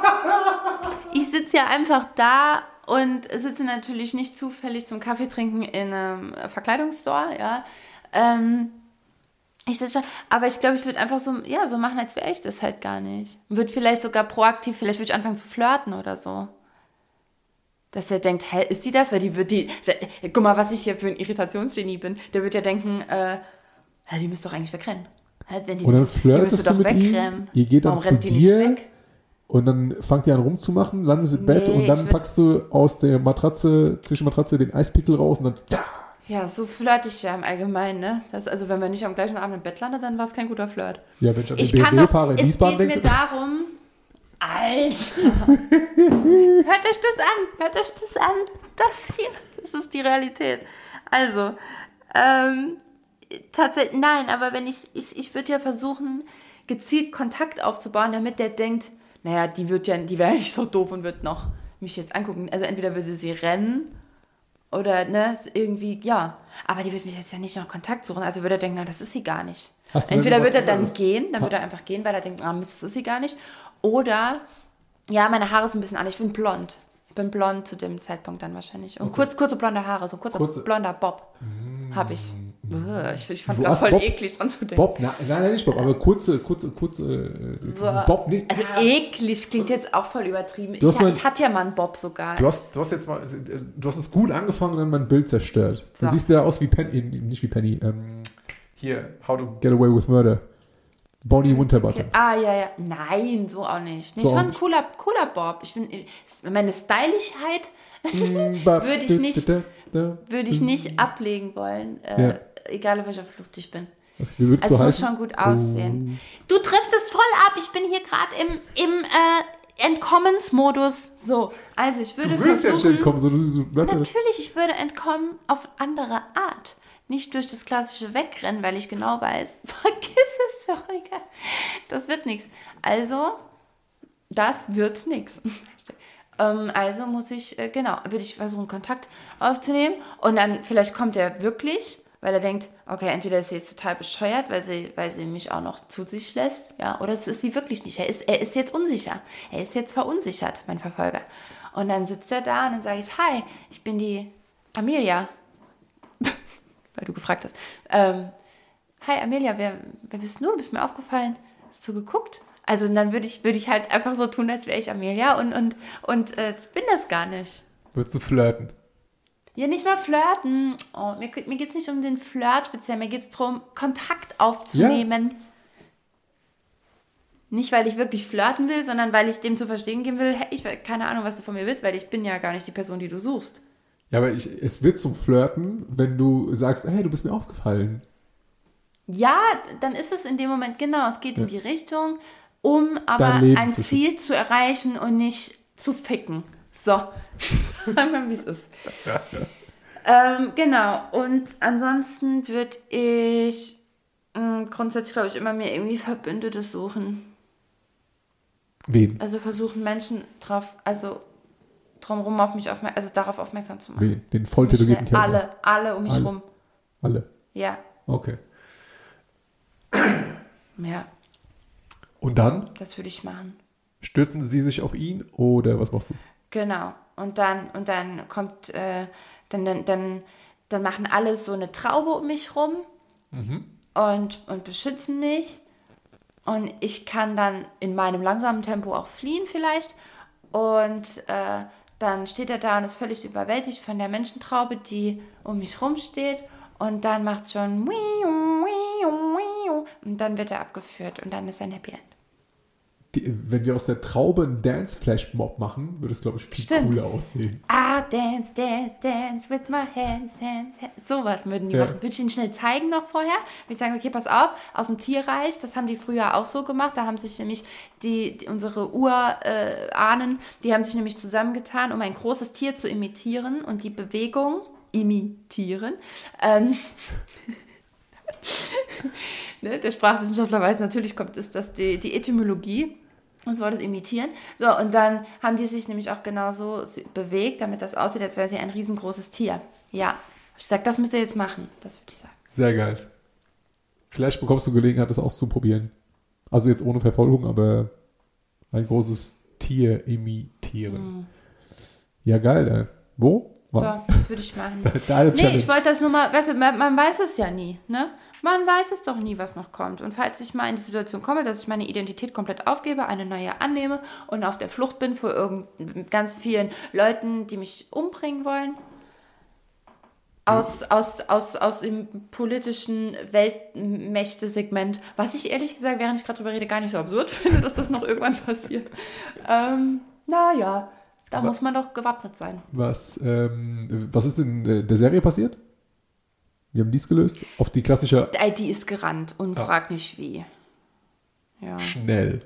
Ich sitze ja einfach da und sitze natürlich nicht zufällig zum Kaffee trinken in einem Verkleidungsstore, ja. Ähm, ich sitze schon, aber ich glaube, ich würde einfach so, ja, so machen, als wäre ich das halt gar nicht. Würde vielleicht sogar proaktiv, vielleicht würde ich anfangen zu flirten oder so. Dass er denkt, hä, ist die das? Weil die wird die, guck mal, was ich hier für ein Irritationsgenie bin. Der wird ja denken, äh, ja, die müsste doch eigentlich wegrennen. Wenn die und dann das, flirtest du mit ihm, ihr geht dann Warum zu rennt die dir nicht weg? und dann fangt ihr an rumzumachen, landet im Bett Nee, und dann ich würd- packst du aus der Matratze, zwischen Matratze den Eispickel raus und dann da. Ja, so flirte ich ja im Allgemeinen, ne? Das, also wenn man nicht am gleichen Abend im Bett landet, dann war es kein guter Flirt. Ja, wenn ich an den Ich B kann M doch, W-Fahrer in es Wiesbaden geht mir denke. darum, Alter, hört euch das an, hört euch das an, das hier, das ist die Realität. Also, ähm, tatsächlich, nein, aber wenn ich, ich, ich würde ja versuchen, gezielt Kontakt aufzubauen, damit der denkt, naja, die wird ja, die wäre nicht so doof und wird noch mich jetzt angucken. Also entweder würde sie rennen oder, ne, irgendwie, ja. Aber die wird mich jetzt ja nicht noch Kontakt suchen, also würde er denken, na, das ist sie gar nicht. Hast du denn Entweder was wird er dann anderes? gehen, dann wird er einfach gehen, weil er denkt, ah, Mist, das ist sie gar nicht. Oder, ja, meine Haare sind ein bisschen an, ich bin blond. Ich bin blond zu dem Zeitpunkt dann wahrscheinlich. Und Okay. kurz, kurze blonde Haare, so ein kurzer Kurze- blonder Bob habe ich. Ugh, Ich, ich fand Du das hast voll Bob? eklig dran zu denken. Bob, na, nein, nein, nicht Bob, aber kurze, kurze, kurze, äh, Bob nicht. Also eklig klingt jetzt auch voll übertrieben. Du hast Ich, mal- ich hatte ja mal einen Bob sogar. Du hast, du hast jetzt mal, du hast es gut angefangen und dann mein Bild zerstört. Dann So. siehst du ja aus wie Penny, nicht wie Penny, ähm, hier, How to Get Away with Murder. Bonnie Winterbottom. Okay. Ah, ja, ja. Nein, so auch nicht. Nee, So auch schon ein nicht. cooler, cooler Bob. Ich bin, meine Styligkeit Würde Würde ich nicht- würde ich nicht ablegen wollen. Äh, Ja. Egal, auf welcher Flucht ich bin. Wie würdest Also du es muss heißen? schon gut aussehen. Du triffst es voll ab. Ich bin hier gerade im, im äh, Entkommensmodus. So, also ich würde Du würdest ja versuchen... nicht kommen, so, du, du bleibst ja nicht. Natürlich, ich würde entkommen auf andere Art. Nicht durch das klassische Wegrennen, weil ich genau weiß, vergiss es, Veronika, das wird nichts. Also, das wird nichts. Ähm, also muss ich, äh, genau, würde ich versuchen, Kontakt aufzunehmen und dann vielleicht kommt er wirklich, weil er denkt, okay, entweder ist sie jetzt total bescheuert, weil sie, weil sie mich auch noch zu sich lässt, ja, oder es ist sie wirklich nicht. Er ist, er ist jetzt unsicher. Er ist jetzt verunsichert, mein Verfolger. Und dann sitzt er da und dann sage ich, hi, ich bin die Amelia. Weil du gefragt hast. Ähm, hi Amelia, wer, wer bist du? Du bist mir aufgefallen. Hast du geguckt? Also dann würde ich, würde ich halt einfach so tun, als wäre ich Amelia und, und, und äh, bin das gar nicht. Würdest du flirten? Ja, nicht mal flirten. Oh, mir mir geht es nicht um den Flirt speziell, mir geht es darum, Kontakt aufzunehmen. Nicht, weil ich wirklich flirten will, sondern weil ich dem zu verstehen geben will, hey, ich habe keine Ahnung, was du von mir willst, weil ich bin ja gar nicht die Person, die du suchst. Ja, aber ich, es wird zum Flirten, wenn du sagst, hey, du bist mir aufgefallen. Ja, dann ist es in dem Moment, genau, es geht Ja. in die Richtung, um aber Dein Leben ein zu Ziel zu erreichen und nicht zu ficken. So, sagen wir, wie es ist. ähm, genau, und ansonsten würde ich mh, grundsätzlich, glaube ich, immer mir irgendwie Verbündete suchen. Wen? Also versuchen Menschen drauf, also drumherum auf mich aufmerksam, also darauf aufmerksam zu machen. Wen? Den volltätowierten Kerl? Alle, alle um mich Alle. rum. Alle. Ja, Okay. ja, Und dann das würde ich machen. stürzen sie sich auf ihn oder was machst du? Genau. Und dann, und dann kommt, äh, dann, dann, dann, dann machen alle so eine Traube um mich rum und, und beschützen mich. Und ich kann dann in meinem langsamen Tempo auch fliehen vielleicht. Und äh, dann steht er da und ist völlig überwältigt von der Menschentraube, die um mich rumsteht. Und dann macht es schon und dann wird er abgeführt und dann ist ein Happy End. Die, wenn wir aus der Traube einen Dance-Flash-Mob machen, würde es, glaube ich, viel Stimmt. cooler aussehen. Ah, dance, dance, dance with my hands, hands, hands. Sowas würden die Ja. machen. Würde ich ihnen schnell zeigen noch vorher? Würde ich sagen, okay, pass auf, aus dem Tierreich, das haben die früher auch so gemacht. Da haben sich nämlich die, die unsere Urahnen, die haben sich nämlich zusammengetan, um ein großes Tier zu imitieren und die Bewegung imitieren. Ähm, ne, der Sprachwissenschaftler weiß natürlich, kommt ist das die, die Etymologie. Das Wort ist imitieren. So, und dann haben die sich nämlich auch genauso bewegt, damit das aussieht, als wäre sie ein riesengroßes Tier. Ja. Ich sage, das müsst ihr jetzt machen. Das würde ich sagen. Sehr geil. Vielleicht bekommst du Gelegenheit, das auszuprobieren. Also jetzt ohne Verfolgung, aber ein großes Tier imitieren. Mm. Ja, geil, ey. Wo? So, das würde ich machen. Deine nee, Challenge. ich wollte das nur mal, weißt du, man, man weiß es ja nie, ne? Man weiß es doch nie, was noch kommt. Und falls ich mal in die Situation komme, dass ich meine Identität komplett aufgebe, eine neue annehme und auf der Flucht bin vor irgend ganz vielen Leuten, die mich umbringen wollen, aus, aus, aus, aus dem politischen Weltmächte-Segment, was ich ehrlich gesagt, während ich gerade drüber rede, gar nicht so absurd finde, dass das noch irgendwann passiert. Ähm, naja, da was, muss man doch gewappnet sein. Was, ähm, was ist in der Serie passiert? Wir haben dies gelöst. Auf die klassische... Die ist gerannt und ah. frag nicht wie. Ja. Schnell.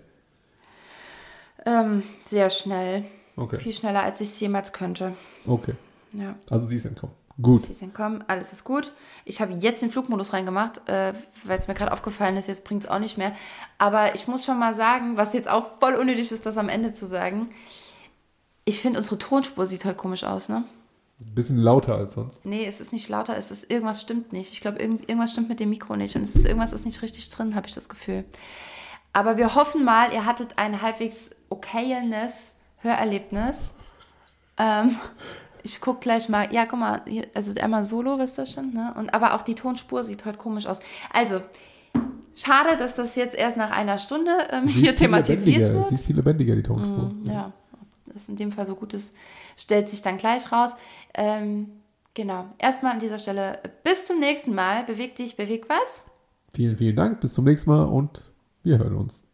Ähm, sehr schnell. Okay. Viel schneller, als ich es jemals könnte. Okay. Ja. Also sie ist entkommen. Gut. Sie ist entkommen, alles ist gut. Ich habe jetzt den Flugmodus reingemacht, äh, weil es mir gerade aufgefallen ist, jetzt bringt es auch nicht mehr. Aber ich muss schon mal sagen, was jetzt auch voll unnötig ist, das am Ende zu sagen, ich finde, unsere Tonspur sieht heute komisch aus, ne? Ein bisschen lauter als sonst. Nee, es ist nicht lauter, es ist irgendwas stimmt nicht. Ich glaube, irgend, irgendwas stimmt mit dem Mikro nicht und es ist irgendwas ist nicht richtig drin, habe ich das Gefühl. Aber wir hoffen mal, ihr hattet ein halbwegs okayes Hörerlebnis. Ähm, ich gucke gleich mal, ja, guck mal, hier, also einmal Solo, wisst ihr schon, ne? Und, aber auch die Tonspur sieht heute komisch aus. Also, schade, dass das jetzt erst nach einer Stunde ähm, hier thematisiert wird. Sie ist viel lebendiger, die Tonspur. Mm, ja, das ist in dem Fall so gut ist, stellt sich dann gleich raus. Ähm, genau, erstmal an dieser Stelle bis zum nächsten Mal. Beweg dich, beweg was. Vielen, vielen Dank. Bis zum nächsten Mal und wir hören uns.